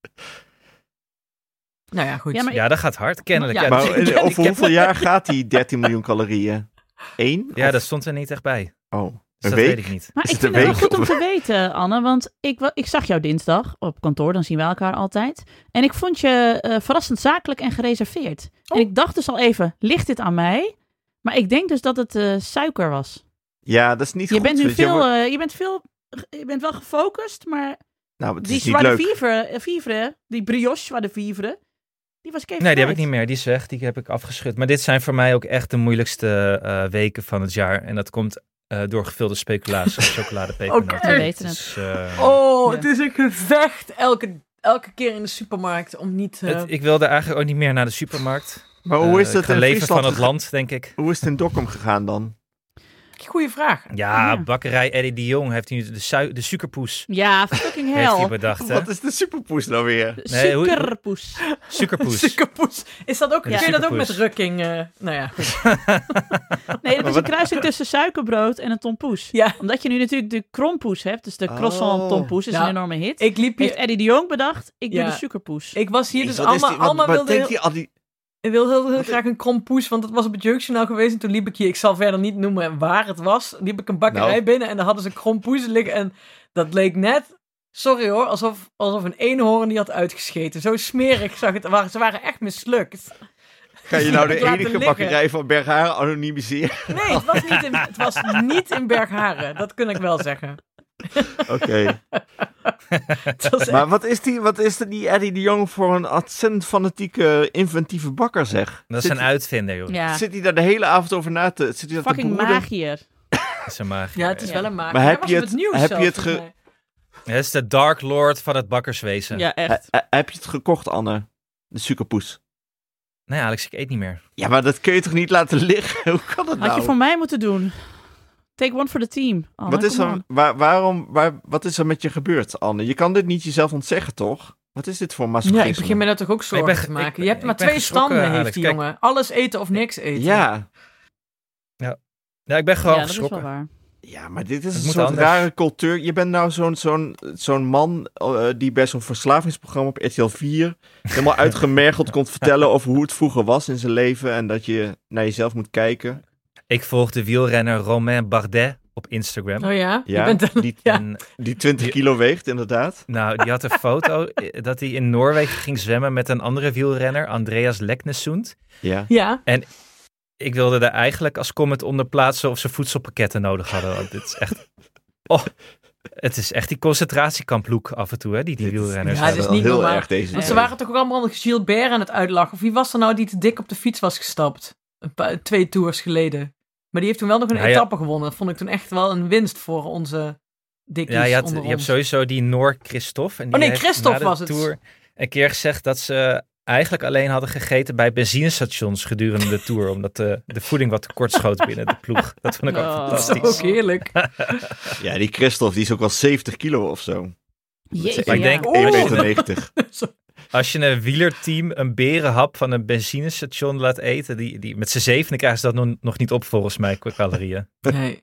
Nou ja, goed. Ja, maar Ja, dat gaat hard, kennelijk. Ja, Ja, Maar dus ik- over hoeveel jaar gaat die 13 miljoen calorieën? 1? ja, dat stond er niet echt bij. Oh, Dus een dat week? weet ik niet. Maar Is ik het vind een het wel week goed om of- te weten, Anne. Want ik zag jou dinsdag op kantoor. Dan zien we elkaar altijd. En ik vond je verrassend zakelijk en gereserveerd. En ik dacht dus al even, ligt dit aan mij? Maar ik denk dus dat het suiker was. Ja, dat is niet Je goed. bent nu weet je, maar- je bent wel gefocust, maar Nou, het die is niet joie de leuk. vivre, die brioche joie de vivre, die was ik even Nee, die heb ik kwijt. niet meer. Die is weg. Die heb ik afgeschud. Maar dit zijn voor mij ook echt de moeilijkste weken van het jaar. En dat komt door gevulde speculatie op chocoladepepernoten. Oké. We weten Het het. is, Oh, Ja. het is een gevecht elke keer in de supermarkt om niet... ik wilde eigenlijk ook niet meer naar de supermarkt. Maar hoe is Ik het ga in leven Friesland van het gegaan? land, denk ik. Hoe is het in Dokkum gegaan dan? Goeie vraag. Ja, Ja. bakkerij Eddie de Jong heeft nu de suikerpoes Ja, fucking heeft hij hell. bedacht, hè? Wat is de superpoes nou weer? Nee, hoe- Suikerpoes. Suikerpoes. Suikerpoes. Is dat ook, Ja. kun je dat ook met Suikerpoes. rukking? Nou ja, goed. Nee, dat is een kruising tussen suikerbrood en een tompoes. Ja. Omdat je nu natuurlijk de krompoes hebt, dus de croissant Oh. tompoes is Ja. een enorme hit. Ik liep Heeft hier... Eddie de Jong bedacht, ik doe Ja. de suikerpoes. Ik was hier dus Wat is die- allemaal wat wilde denkt heel, die al die... ik wil heel graag een krompoes, want dat was op het Jeugdjournaal geweest. En toen liep ik hier, ik zal verder niet noemen waar het was, liep ik een bakkerij Nou. binnen en daar hadden ze krompoes liggen. En dat leek net, sorry hoor, alsof een eenhoorn die had uitgescheten. Zo smerig zag het. Ze waren echt mislukt. Ga je nou de Laten enige liggen. bakkerij van Bergharen anonimiseren? Nee, het was niet in Bergharen. Dat kan ik wel zeggen. Oké. Het was Maar wat is die Eddie de Jong voor een ontzettend fanatieke, inventieve bakker, zeg? Dat is een uitvinder, joh. Ja, Zit hij daar de hele avond over na te... Zit hij dat te fucking broeden? magier. Dat is een magie. Ja, het is wel een maak. Maar Hij heb was je op het- nieuws heb je zelfs, het volgens mij. Het is de Dark Lord van het bakkerswezen. Ja, echt. Heb je het gekocht, Anne? De suikerpoes. Nee, Alex, ik eet niet meer. Ja, maar dat kun je toch niet laten liggen? Hoe kan dat Had nou? je voor mij moeten doen. Take one for the team. Anne, Wat is, come er, on. wat is er met je gebeurd, Anne? Je kan dit niet jezelf ontzeggen, toch? Wat is dit voor masochisme? Ja, ik begin me daar toch ook zorgen ben- te maken. ik- Je hebt maar ik ben 2 geschrokken, standen, heeft Alex. die Kijk. jongen. Alles eten of niks eten. Ja. Ja, ik ben gewoon Ja, dat is wel geschrokken. waar. Ja, maar dit is Het een moet soort anders. rare cultuur. Je bent nou zo'n man die bij zo'n verslavingsprogramma op RTL 4 helemaal uitgemergeld komt vertellen over hoe het vroeger was in zijn leven en dat je naar jezelf moet kijken. Ik volg de wielrenner Romain Bardet op Instagram. Oh ja? Ja, Je bent die, ja. En, die 20 kilo weegt, inderdaad. nou, die had een foto dat hij in Noorwegen ging zwemmen met een andere wielrenner, Andreas Leknesund. Ja. Ja. Ik wilde er eigenlijk als comment onder plaatsen of ze voedselpakketten nodig hadden. Want dit is echt... Oh, het is echt die concentratiekamploek af en toe, hè, die wielrenners Ja, het is hebben. niet heel normaal. erg deze Want ze tijd. waren toch ook allemaal Gilbert aan het uitlachen. Of wie was er nou die te dik op de fiets was gestapt? 2 tours geleden. Maar die heeft toen wel nog een Ja, ja. etappe gewonnen. Dat vond ik toen echt wel een winst voor onze dikkies Ja, je onder hebt ons. sowieso die Noor Christophe. En die Oh nee, heeft Christophe na de was het. Tour een keer gezegd dat ze eigenlijk alleen hadden gegeten bij benzinestations gedurende de Tour. Omdat de voeding wat tekort schoot binnen de ploeg. Dat vond ik ook Oh. Dat is fantastisch. ook heerlijk. Ja, die Christophe, die is ook wel 70 kilo of zo. Jeetje, Maar ik ja. denk- 1,90 meter. Als je een wielerteam een berenhap van een benzinestation laat eten, die met z'n zevenen krijgen ze dat nog niet op volgens mij qua calorieën. Nee.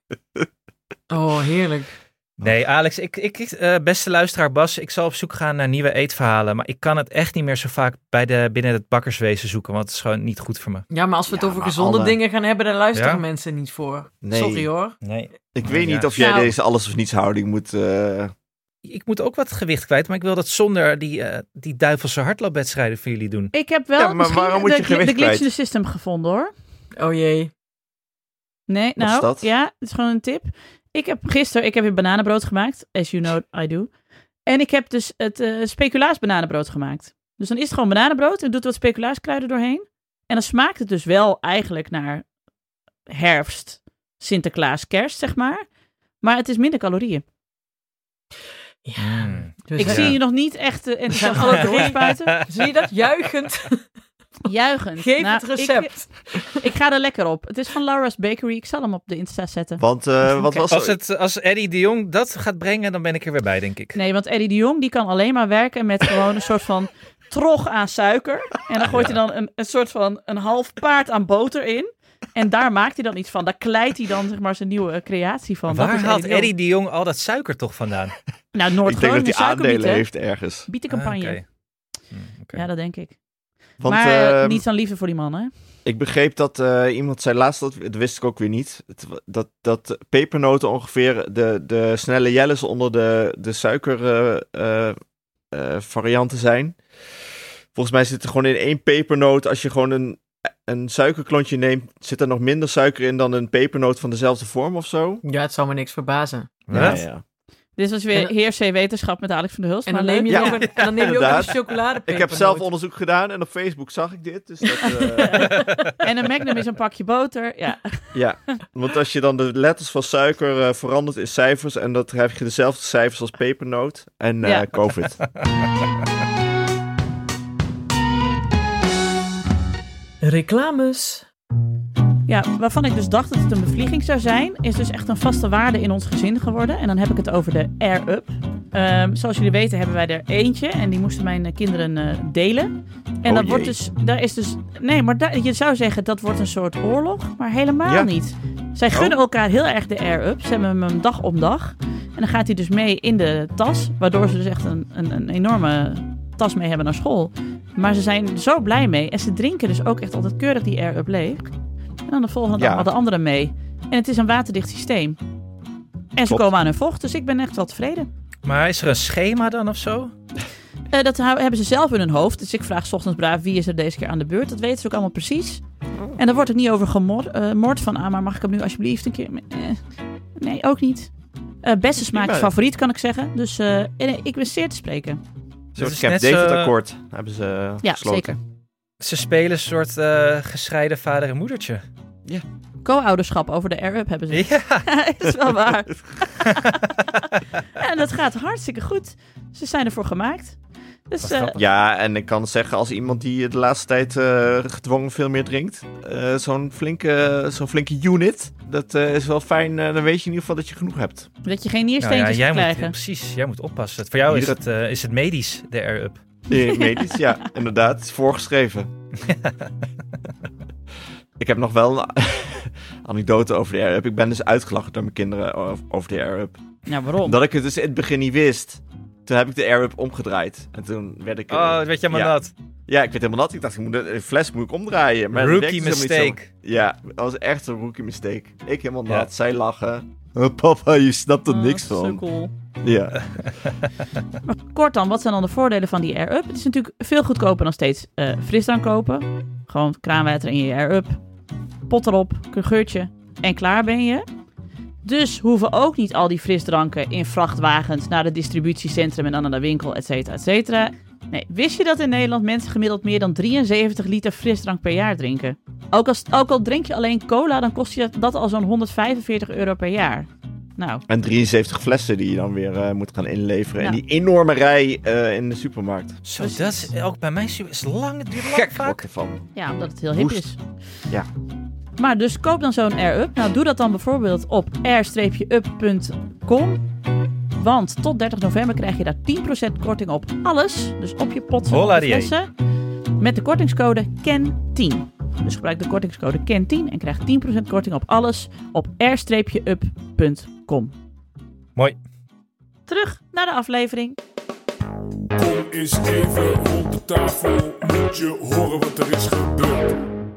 Oh, heerlijk. Nee, Alex, beste luisteraar Bas, ik zal op zoek gaan naar nieuwe eetverhalen. Maar ik kan het echt niet meer zo vaak binnen het bakkerswezen zoeken, want het is gewoon niet goed voor me. Ja, maar als we het Ja, over maar gezonde Anne- dingen gaan hebben, daar luisteren Ja? mensen niet voor. Nee. Sorry hoor. Nee. Ik weet niet Ja. of jij Nou. deze alles of niets houding moet... Ik moet ook wat gewicht kwijt, maar ik wil dat zonder die duivelse hardloopwedstrijden voor jullie doen. Ik heb wel Ja, maar misschien waarom moet je de gewicht glitch in kwijt? the system gevonden, hoor. Oh jee. Nee, Wat is nou, dat? ja, het is gewoon een tip. Ik heb weer bananenbrood gemaakt. As you know, I do. En ik heb dus het speculaas bananenbrood gemaakt. Dus dan is het gewoon bananenbrood en doet wat speculaaskruiden doorheen. En dan smaakt het dus wel eigenlijk naar herfst, Sinterklaas, kerst, zeg maar. Maar het is minder calorieën. Ja. Dus Ik zie je nog niet echt enthousiast grote spuiten. Zie je dat? Juichend. Juichend. Geef Nou, het recept. Ik ga er lekker op. Het is van Laura's Bakery. Ik zal hem op de Insta zetten. Want wat was Als Eddie de Jong dat gaat brengen, dan ben ik er weer bij, denk ik. Nee, want Eddie de Jong die kan alleen maar werken met gewoon een soort van trog aan suiker. En dan gooit hij dan een soort van een half paard aan boter in. En daar maakt hij dan iets van. Daar kleit hij dan zeg maar zijn nieuwe creatie van. Dat Waar is haalt de Jong. Eddie de Jong al dat suiker toch vandaan? Nou, Ik denk dat Noord-Groningen hij aandelen suikerbieten. heeft ergens. Bietencampagne. Ah, oké. Ja, dat denk ik. Want Maar niet zo'n liefde voor die man, hè? ik begreep dat iemand zei laatst, dat wist ik ook weer niet, dat pepernoten ongeveer de snelle jelles onder de suiker varianten zijn. Volgens mij zit er gewoon in 1 pepernoot, als je gewoon een suikerklontje neemt, zit er nog minder suiker in dan een pepernoot van dezelfde vorm of zo. Ja, het zou me niks verbazen. Wat? Ja. Dit was weer heersee wetenschap met Alex van der Hulst. En maar dan neem je, leuk. ook, en dan neem je ook inderdaad. een chocoladepepernoot. Ik heb zelf onderzoek gedaan en op Facebook zag ik dit. Dus dat, En een Magnum is een pakje boter. Ja. ja, want als je dan de letters van suiker verandert in cijfers en dat heb je dezelfde cijfers als pepernoot en Ja. COVID. Reclames. Ja, waarvan ik dus dacht dat het een bevlieging zou zijn, is dus echt een vaste waarde in ons gezin geworden. En dan heb ik het over de Air-Up. Zoals jullie weten hebben wij er eentje en die moesten mijn kinderen delen. En Oh dat wordt jee. dus, daar is dus, nee, maar je zou zeggen dat wordt een soort oorlog, maar helemaal Ja. niet. Zij gunnen elkaar heel erg de Air-Up. Ze hebben hem dag om dag. En dan gaat hij dus mee in de tas, waardoor ze dus echt een enorme tas mee hebben naar school. Maar ze zijn er zo blij mee en ze drinken dus ook echt altijd keurig die Air-Up leeg. En dan de volgende dag Ja. al de anderen mee. En het is een waterdicht systeem. En ze Klopt. komen aan hun vocht, dus ik ben echt wel tevreden. Maar is er een schema dan of zo? Dat hebben ze zelf in hun hoofd. Dus ik vraag 's ochtends braaf, wie is er deze keer aan de beurt? Dat weten ze ook allemaal precies. En daar wordt ook niet over gemord van, maar mag ik hem nu alsjeblieft een keer... Nee, ook niet. Beste smaak favoriet, kan ik zeggen. Dus ik ben zeer te spreken. Een soort Camp David-akkoord hebben ze gesloten. Zeker. Ze spelen een soort gescheiden vader en moedertje. Ja. Co-ouderschap over de Air Up hebben ze. Ja. Is wel waar. En dat gaat hartstikke goed. Ze zijn ervoor gemaakt. Dus, ja, en ik kan zeggen, als iemand die de laatste tijd gedwongen veel meer drinkt, zo'n flinke unit, dat is wel fijn. Dan weet je in ieder geval dat je genoeg hebt. dat je geen niersteentjes gaat krijgen. Precies, jij moet oppassen. Voor jou is het medisch, de Air Up. Medisch, ja, inderdaad. Het is voorgeschreven. Ik heb nog wel een anekdote over de Air Up. Ik ben dus uitgelachen door mijn kinderen over de Air Up. Ja, waarom? Dat ik het dus in het begin niet wist. Toen heb ik de Air Up omgedraaid. En toen werd ik... werd jij maar nat. Ja, ik werd helemaal nat. Ik dacht, de fles moet ik omdraaien. Maar rookie mistake. Ja, dat was echt een rookie mistake. Ik helemaal nat, zij lachen. Papa, je snapt er niks van. Sukkel. Ja. Maar kort dan, wat zijn dan de voordelen van die Air Up? Het is natuurlijk veel goedkoper dan steeds frisdrank kopen. Gewoon kraanwater in je Air Up. Pot erop, een geurtje en klaar ben je. Dus hoeven ook niet al die frisdranken in vrachtwagens naar het distributiecentrum en dan naar de winkel, et cetera, et cetera. Nee, wist je dat in Nederland mensen gemiddeld meer dan 73 liter frisdrank per jaar drinken? Ook al drink je alleen cola, dan kost je dat al zo'n €145 per jaar. Nou. En 73 flessen die je dan weer moet gaan inleveren. Ja. En die enorme rij in de supermarkt. Zo, dat is ook bij mij is lang. Het duurt lang Gek vaak. ervan. Ja, omdat het heel hip is. Ja. Maar dus koop dan zo'n Air Up. Nou, doe dat dan bijvoorbeeld op air-up.com. Want tot 30 november krijg je daar 10% korting op alles. Dus op je pot en op de flessen. Met de kortingscode KEN10. Dus gebruik de kortingscode KEN10 en krijg 10% korting op alles op air-up.com. Mooi. Terug naar de aflevering. Kom eens even rond de tafel, moet je horen wat er is gebeurd.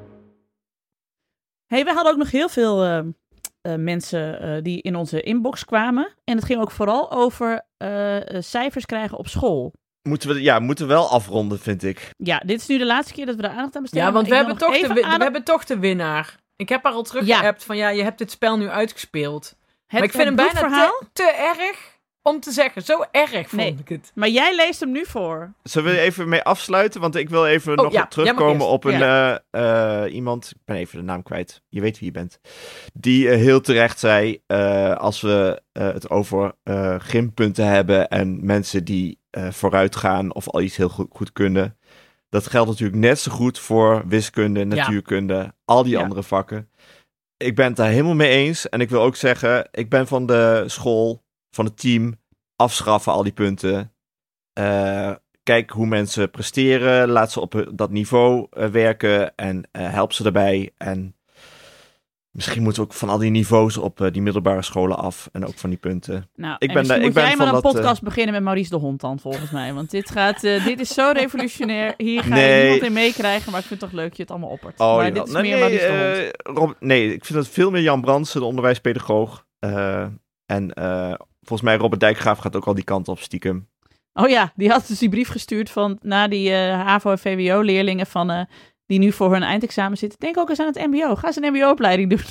Hey, we hadden ook nog heel veel mensen die in onze inbox kwamen. En het ging ook vooral over cijfers krijgen op school. Moeten we wel afronden, vind ik. Ja, dit is nu de laatste keer dat we daar aandacht aan besteden. Ja, want we hebben toch de winnaar. Ik heb haar al teruggeappt van je hebt dit spel nu uitgespeeld. Maar ik vind hem bijna te erg om te zeggen. Zo erg vond ik het. Maar jij leest hem nu voor. Zullen we even mee afsluiten? Want ik wil even nog terugkomen op iemand. Ik ben even de naam kwijt. Je weet wie je bent. Die heel terecht zei, als we het over gympunten hebben en mensen die vooruit gaan of al iets heel goed kunnen. Dat geldt natuurlijk net zo goed voor wiskunde, natuurkunde, al die andere vakken. Ik ben het daar helemaal mee eens. En ik wil ook zeggen, ik ben van de school, van het team, afschaffen al die punten. Kijk hoe mensen presteren. Laat ze op dat niveau werken en help ze daarbij. En misschien moeten we ook van al die niveaus op die middelbare scholen af. En ook van die punten. Nou, moet jij maar een podcast beginnen met Maurice de Hond dan, volgens mij. Want dit is zo revolutionair. Hier ga je niemand in meekrijgen. Maar ik vind het toch leuk dat je het allemaal oppert. Maar dit is meer Maurice de Hond. Ik vind het veel meer Jan Brandsen, de onderwijspedagoog. En volgens mij Robert Dijkgraaf gaat ook al die kant op, stiekem. Oh ja, die had dus die brief gestuurd naar die HAVO- en VWO-leerlingen van... die nu voor hun eindexamen zitten. Denk ook eens aan het mbo. Ga eens een mbo-opleiding doen.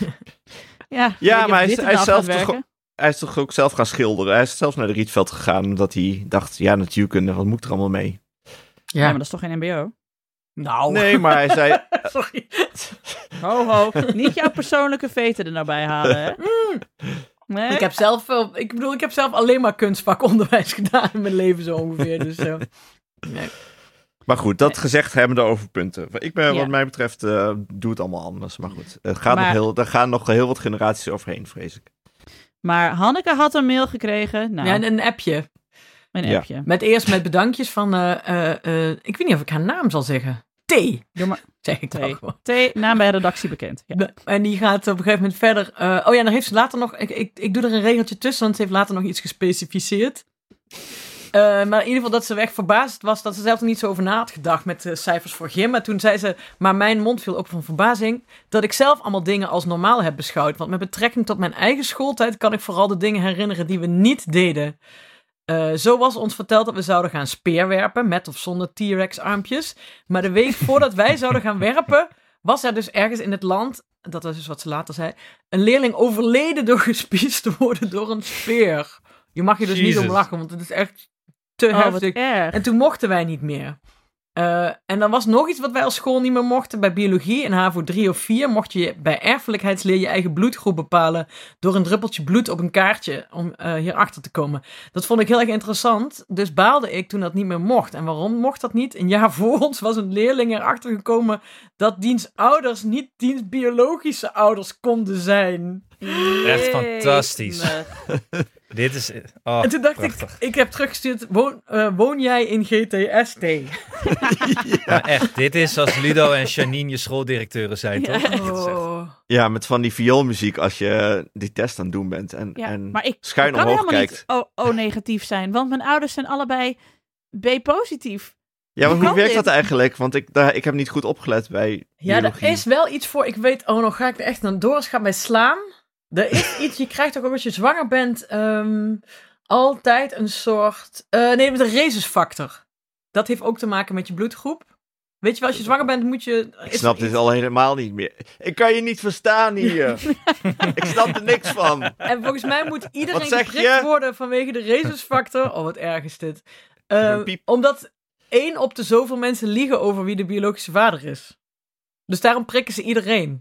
Maar hij is toch ook zelf gaan schilderen. Hij is zelfs naar de Rietveld gegaan, omdat hij dacht, natuurkunde, wat moet ik er allemaal mee? Ja, maar dat is toch geen mbo? Nou. Nee, maar hij zei... Sorry. Ho, niet jouw persoonlijke veten er nou bij halen, hè? Nee? Ik heb zelf alleen maar kunstvakonderwijs gedaan in mijn leven zo ongeveer. Dus nee. Maar goed, dat gezegd hebbende over punten. Wat mij betreft, doe het allemaal anders. Maar goed, er gaan nog heel wat generaties overheen, vrees ik. Maar Hanneke had een mail gekregen. Nou, ja, een appje. Een appje. Met bedankjes van, ik weet niet of ik haar naam zal zeggen. T. Zeg ik toch gewoon. T, naam bij redactie bekend. Ja. En die gaat op een gegeven moment verder. Dan heeft ze later nog, ik doe er een regeltje tussen, want ze heeft later nog iets gespecificeerd. Maar in ieder geval dat ze echt verbaasd was dat ze zelf er niet zo over na had gedacht met cijfers voor gym. Maar toen zei ze, maar mijn mond viel ook van verbazing, dat ik zelf allemaal dingen als normaal heb beschouwd. Want met betrekking tot mijn eigen schooltijd kan ik vooral de dingen herinneren die we niet deden. Zo was ons verteld dat we zouden gaan speerwerpen, met of zonder T-Rex-armpjes. Maar de week voordat wij zouden gaan werpen, was er dus ergens in het land, dat was dus wat ze later zei, een leerling overleden door gespiesd te worden door een speer. Je mag je dus niet om lachen, want het is echt te heftig. En toen mochten wij niet meer. En dan was nog iets wat wij als school niet meer mochten. Bij biologie in HAVO 3 of 4 mocht je bij erfelijkheidsleer je eigen bloedgroep bepalen door een druppeltje bloed op een kaartje om hierachter te komen. Dat vond ik heel erg interessant. Dus baalde ik toen dat niet meer mocht. En waarom mocht dat niet? Een jaar voor ons was een leerling erachter gekomen dat diens ouders niet diens biologische ouders konden zijn. Echt fantastisch. Dit is... Oh, en toen dacht prachtig. ik heb teruggestuurd, woon jij in GTST? Maar echt, dit is als Ludo en Janine je schooldirecteuren zijn, toch? Oh. Ja, met van die vioolmuziek als je die test aan het doen bent en maar ik schuin kan omhoog helemaal kijkt. niet O-negatief zijn, want mijn ouders zijn allebei B-positief. Ja, maar Hoe hoe kan werkt dit? dat eigenlijk? Want ik heb niet goed opgelet bij Ja, biologie. er is wel iets voor. Ik weet, nog ga ik er echt naar Doris gaat mij slaan. Er is iets, je krijgt ook als je zwanger bent altijd een soort... nee, met een rhesusfactor. Dat heeft ook te maken met je bloedgroep. Weet je wel, als je zwanger bent moet je... Ik snap dit al helemaal niet meer. Ik kan je niet verstaan hier. Ik snap er niks van. En volgens mij moet iedereen Wat zeg geprikt je? worden vanwege de rhesusfactor. Oh, wat erg is dit. Een piep. Omdat 1 op de zoveel mensen liegen over wie de biologische vader is. Dus daarom prikken ze iedereen.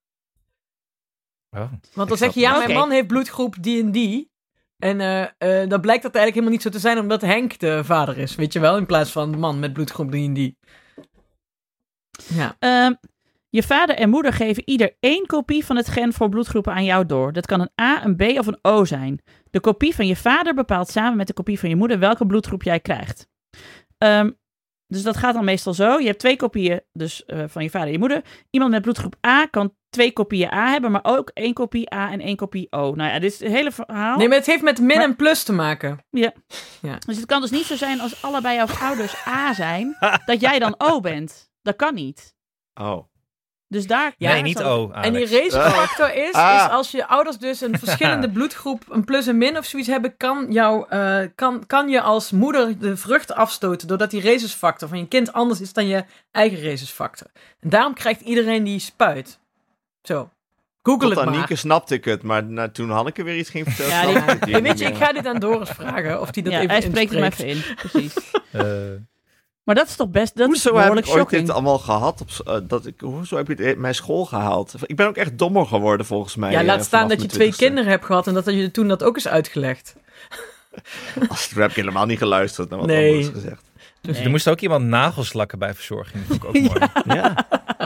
Oh, Want dan zeg je, ja, mijn man heeft bloedgroep die en die. En dan blijkt dat eigenlijk helemaal niet zo te zijn, omdat Henk de vader is, weet je wel? In plaats van de man met bloedgroep die en die. Ja. Je vader en moeder geven ieder 1 kopie van het gen voor bloedgroepen aan jou door. Dat kan een A, een B of een O zijn. De kopie van je vader bepaalt samen met de kopie van je moeder welke bloedgroep jij krijgt. Dus dat gaat dan meestal zo. Je hebt 2 kopieën dus, van je vader en je moeder. Iemand met bloedgroep A kan 2 kopieën A hebben, maar ook 1 kopie A en 1 kopie O. Nou ja, dit is het hele verhaal. Nee, maar het heeft met min en plus te maken. Ja. Ja. Dus het kan dus niet zo zijn als allebei jouw ouders A zijn, dat jij dan O bent. Dat kan niet. Oh. Dus daar... Ja, nee, niet O, Alex. En die racefactor is als je ouders dus een verschillende bloedgroep, een plus en min of zoiets hebben, kan je als moeder de vrucht afstoten, doordat die racefactor van je kind anders is dan je eigen racefactor. En daarom krijgt iedereen die spuit. Zo. Google Tot het aan maar. Nienke snapte ik het, maar toen Hanneke weer iets ging vertellen... Ja, snapte ik het Hey, niet weet je, meer. ik ga dit aan Doris vragen of die dat Ja, even hij spreekt hem inspreekt. even in. Precies. Eh, Maar dat is toch best... Dat is Hoezo heb behoorlijk ik ooit shocking. dit allemaal gehad? Hoezo heb je het in mijn school gehaald? Ik ben ook echt dommer geworden volgens mij. Ja, laat staan dat je 2 20ste. kinderen hebt gehad en dat je toen dat ook is uitgelegd. Toen heb ik helemaal niet geluisterd naar wat Nee. anders gezegd. dus Nee. er moest ook iemand nagels lakken bij verzorging. Dat vond ik ook mooi. Ja.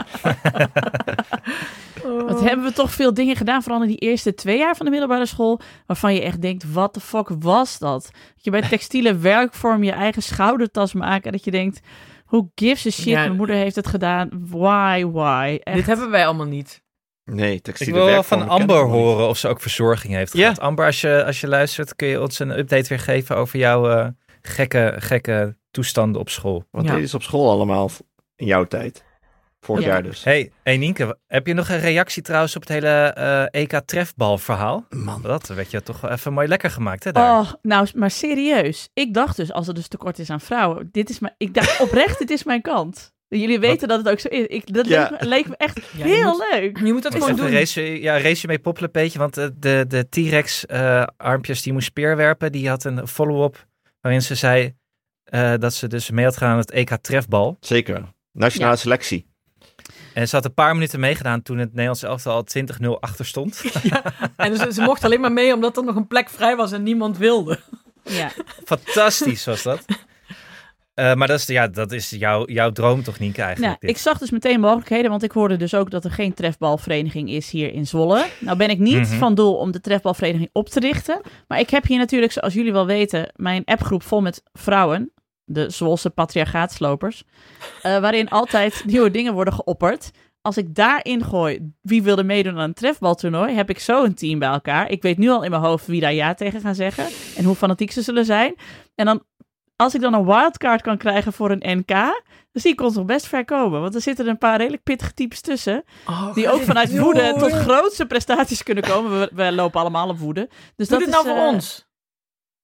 Wat hebben we toch veel dingen gedaan, vooral in die eerste 2 jaar van de middelbare school, waarvan je echt denkt, wat de fuck was dat? Dat je bij textiele werkvorm je eigen schoudertas maken, dat je denkt, who gives a shit, Ja. mijn moeder heeft het gedaan, why? Echt. Dit hebben wij allemaal niet. Nee, Ik textiele wil wel werkvormen van ken ik Amber nog niet. horen of ze ook verzorging heeft Ja. gehad. Amber, als je luistert, kun je ons een update weer geven over jouw gekke toestanden op school. Wat Ja. deed je op school allemaal in jouw tijd? Vorig Ja. jaar dus. Hey Nienke, heb je nog een reactie trouwens op het hele EK-trefbal verhaal? Man. Dat werd je toch wel even mooi lekker gemaakt, hè daar? Oh, nou, maar serieus. Ik dacht dus, als er dus tekort is aan vrouwen, ik dacht oprecht, dit is mijn kant. Jullie weten dat het ook zo is. Dat Ja. leek me echt Ja, heel leuk. Je moet dat gewoon doen. Resume poppelen, want de T-Rex armpjes die moest speerwerpen, die had een follow-up waarin ze zei dat ze dus mee had gedaan aan het EK-trefbal. Zeker. Nationale Ja. selectie. En ze had een paar minuten meegedaan toen het Nederlands elftal al 20-0 achter stond. En dus, ze mocht alleen maar mee omdat er nog een plek vrij was en niemand wilde. Ja. Fantastisch was dat. Maar dat is jouw droom toch, Nienke, eigenlijk? Nou, ik zag dus meteen mogelijkheden, want ik hoorde dus ook dat er geen trefbalvereniging is hier in Zwolle. Nou ben ik niet van doel om de trefbalvereniging op te richten, maar ik heb hier natuurlijk, zoals jullie wel weten, mijn appgroep vol met vrouwen, de Zwolse patriarchaatslopers, waarin altijd nieuwe dingen worden geopperd. Als ik daarin gooi, wie wil er meedoen aan een trefbaltoernooi, heb ik zo een team bij elkaar. Ik weet nu al in mijn hoofd wie daar ja tegen gaan zeggen en hoe fanatiek ze zullen zijn. En dan, als ik dan een wildcard kan krijgen voor een NK, dan zie ik ons nog best ver komen. Want er zitten een paar redelijk pittige types tussen, die ook vanuit woede tot grootste prestaties kunnen komen. We lopen allemaal op woede. Dus Doe dat dit is, nou voor ons.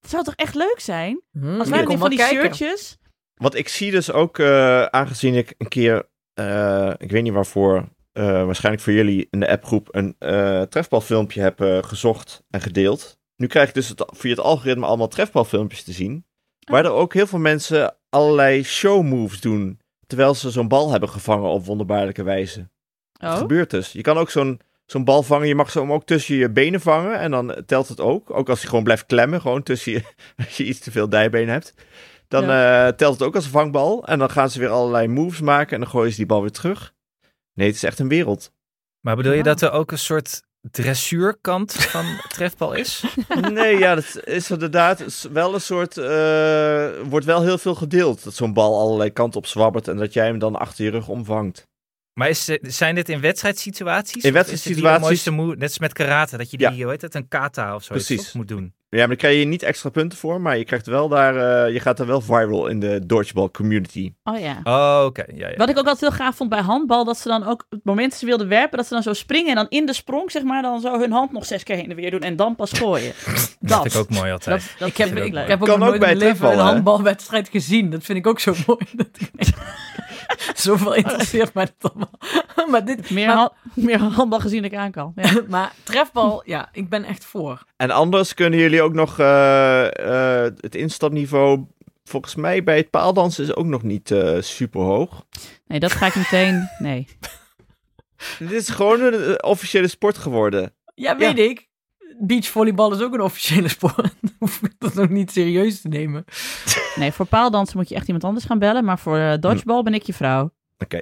Het zou toch echt leuk zijn? Als Ik wij kom niet van wel die kijken. shirtjes... Wat ik zie dus ook, aangezien ik een keer, ik weet niet waarvoor, waarschijnlijk voor jullie in de appgroep een trefbalfilmpje heb gezocht en gedeeld. Nu krijg ik dus via het algoritme allemaal trefbalfilmpjes te zien. Waar er ook heel veel mensen allerlei showmoves doen, terwijl ze zo'n bal hebben gevangen op wonderbaarlijke wijze. Dat Oh, gebeurt dus. Je kan ook zo'n bal vangen, je mag hem ook tussen je benen vangen en dan telt het ook. Ook als hij gewoon blijft klemmen, gewoon tussen je, als je iets te veel dijbeen hebt. Dan telt het ook als een vangbal. En dan gaan ze weer allerlei moves maken. En dan gooien ze die bal weer terug. Nee, het is echt een wereld. Maar bedoel je dat er ook een soort dressuurkant van trefbal is? Nee, ja, dat is inderdaad wel een soort... wordt wel heel veel gedeeld. Dat zo'n bal allerlei kanten op zwabbert. En dat jij hem dan achter je rug omvangt. Maar zijn dit in wedstrijdsituaties? In Of is dit die wedstrijdsituaties- de mooiste move? Net als met karate, dat je die, hoe heet het, een kata of zo Precies. moet doen. Ja, maar daar krijg je niet extra punten voor. Maar je krijgt wel daar... je gaat er wel viral in de dodgeball community. oh ja. Oh, oké. Ja, ja. Wat ik ook altijd heel gaaf vond bij handbal, dat ze dan ook, het moment dat ze wilden werpen, dat ze dan zo springen en dan in de sprong, zeg maar, dan zo hun hand nog 6 keer heen en weer doen en dan pas gooien. Dat vind ik ook mooi altijd. Dat Ik heb, vind ik leuk. heb ook Kan nog ook nooit bij in mijn leven trefbal, een hè? handbalwedstrijd gezien. Dat vind ik ook zo mooi. Zoveel interesseert mij dat allemaal. Maar dit, meer handbal gezien dan ik aan kan. Ja. maar trefbal, ja, ik ben echt voor. En anders kunnen jullie ook nog het instapniveau... Volgens mij bij het paaldansen is ook nog niet super hoog. Nee, dat ga ik meteen... Nee. Dit is gewoon een officiële sport geworden. Ja, weet ik. Beachvolleybal is ook een officiële sport. Dan hoef ik dat nog niet serieus te nemen. Nee, voor paaldansen moet je echt iemand anders gaan bellen, maar voor dodgeball ben ik je vrouw. Oké.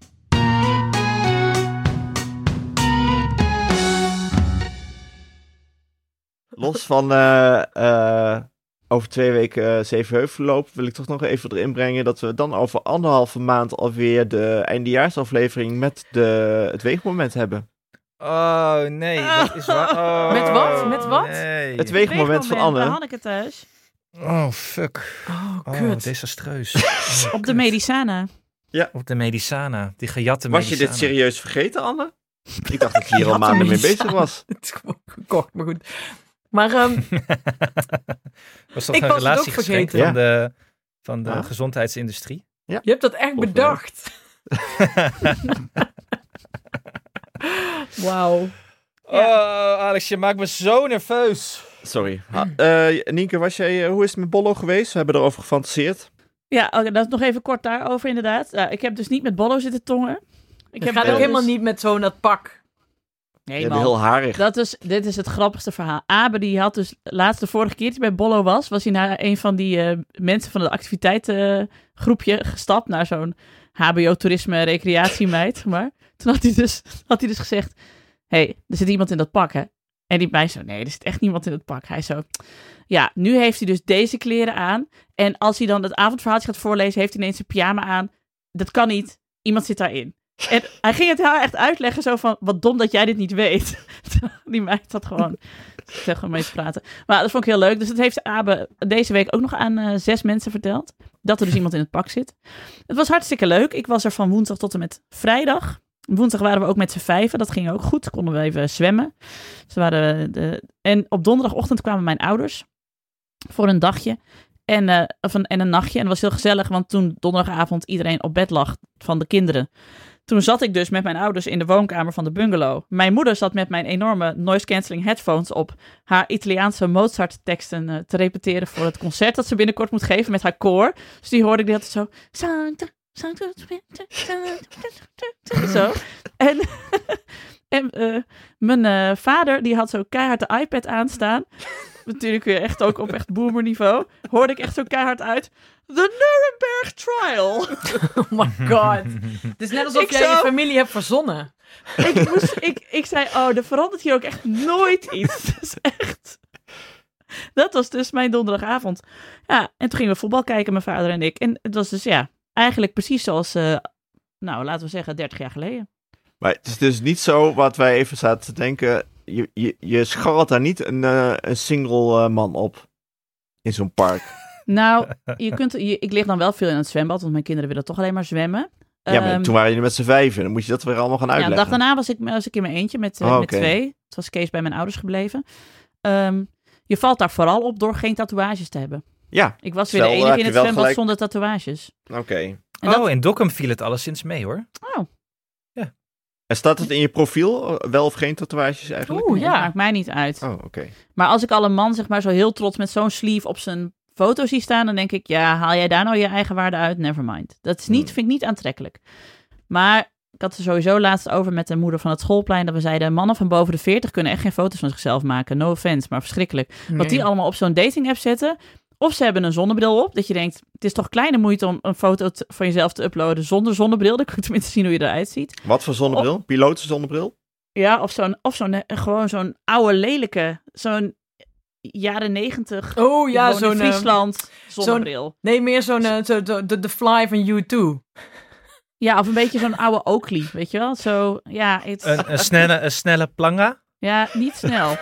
Los van over 2 weken Zevenheuvelloop wil ik toch nog even erin brengen dat we dan over 1,5 maand alweer de eindejaarsaflevering met het weegmoment hebben. Oh, nee. Dat is waar. Oh, Met wat? Met wat? Nee. Het weegmoment van Bij Anne. Hanneke thuis. Oh, fuck. Oh, Oh, kut. desastreus. Op de Medicana. Op de Medicana. Die gejatte Was je Medicana. dit serieus vergeten, Anne? Ik dacht dat je hier al Had maanden hem mee niet bezig aan. was. Het is gewoon gekocht, maar goed. Maar Was toch Ik een was het ook relatiegeschenk vergeten. van de Ah. gezondheidsindustrie? je hebt dat echt Volgens bedacht. Wauw. Oh, Alex, je maakt me zo nerveus. Sorry. Nienke, hoe is het met Bollo geweest? We hebben erover gefantaseerd. Ja, oké, dat is nog even kort daarover inderdaad. Ik heb dus niet met Bollo zitten tongen. Ik Het heb gaat ook wel helemaal dus- niet met zo'n dat pak. Je Nee, bent man. heel harig. Dit is het grappigste verhaal. Abe die had dus laatst de vorige keer dat hij bij Bollo was hij naar een van die mensen van het activiteitengroepje gestapt, naar zo'n HBO-toerisme recreatiemeid. Maar toen had hij dus gezegd, hey, er zit iemand in dat pak, hè? En die meid zo, nee, er zit echt niemand in het pak. Hij zo, ja, nu heeft hij dus deze kleren aan. En als hij dan het avondverhaaltje gaat voorlezen, heeft hij ineens een pyjama aan. Dat kan niet. Iemand zit daarin. En hij ging het haar echt uitleggen, zo van, wat dom dat jij dit niet weet. Die meid had gewoon tegen mee te praten. Maar dat vond ik heel leuk. Dus dat heeft Abe deze week ook nog aan 6 mensen verteld. Dat er dus iemand in het pak zit. Het was hartstikke leuk. Ik was er van woensdag tot en met vrijdag. Woensdag waren we ook met z'n 5. Dat ging ook goed. Konden we even zwemmen. En op donderdagochtend kwamen mijn ouders voor een dagje. En een nachtje. En dat was heel gezellig, want toen donderdagavond iedereen op bed lag van de kinderen. Toen zat ik dus met mijn ouders in de woonkamer van de bungalow. Mijn moeder zat met mijn enorme noise-cancelling headphones op haar Italiaanse Mozart-teksten te repeteren voor het concert dat ze binnenkort moet geven met haar koor. Dus die hoorde ik de hele tijd zo. Zo. En mijn vader, die had zo keihard de iPad aanstaan. Natuurlijk weer echt ook op echt boomerniveau. Hoorde ik echt zo keihard uit. The Nuremberg Trial. Oh my god. Het is net alsof jij je familie hebt verzonnen. Ik zei, er verandert hier ook echt nooit iets. Dat is echt... Dat was dus mijn donderdagavond. Ja, en toen gingen we voetbal kijken, mijn vader en ik. En het was dus, eigenlijk precies zoals, laten we zeggen, 30 jaar geleden. Maar het is dus niet zo wat wij even zaten te denken. Je scharrelt daar niet een single man op in zo'n park. Nou, ik lig dan wel veel in het zwembad, want mijn kinderen willen toch alleen maar zwemmen. Ja, maar toen waren jullie met z'n 5 en dan moet je dat weer allemaal gaan Ja, uitleggen. de dag daarna was ik in mijn eentje met oké. 2. Het was Kees bij mijn ouders gebleven. Je valt daar vooral op door geen tatoeages te hebben. Ja, Ik was weer Stel, de heb enige je in het wel zwembad gelijk. zonder tatoeages. oké. En dat- in Dokkum viel het alleszins mee, hoor. En staat het in je profiel, wel of geen tatoeages eigenlijk? Oeh, Nee, ja. maakt mij niet uit. Oh, oké. Maar als ik al een man zeg maar zo heel trots met zo'n sleeve op zijn foto zie staan, dan denk ik, ja, haal jij daar nou je eigen waarde uit? Nevermind. Dat is niet, vind ik niet aantrekkelijk. Maar ik had er sowieso laatst over met de moeder van het schoolplein, dat we zeiden, mannen van boven de 40 kunnen echt geen foto's van zichzelf maken. No offense, maar verschrikkelijk. Wat die allemaal op zo'n dating app zetten. Of ze hebben een zonnebril op, dat je denkt, het is toch kleine moeite om een foto van jezelf te uploaden zonder zonnebril. Dan kun je tenminste zien hoe je eruit ziet. Wat voor zonnebril? Piloten zonnebril? Ja, of zo'n gewoon zo'n oude lelijke, zo'n jaren 90 Oh ja, gewoon in zo'n... Friesland zonnebril. nee, meer zo'n... de Fly van U2. Ja, of een beetje zo'n oude Oakley, weet je wel? Zo, ja, Een snelle planga. ja, niet snel.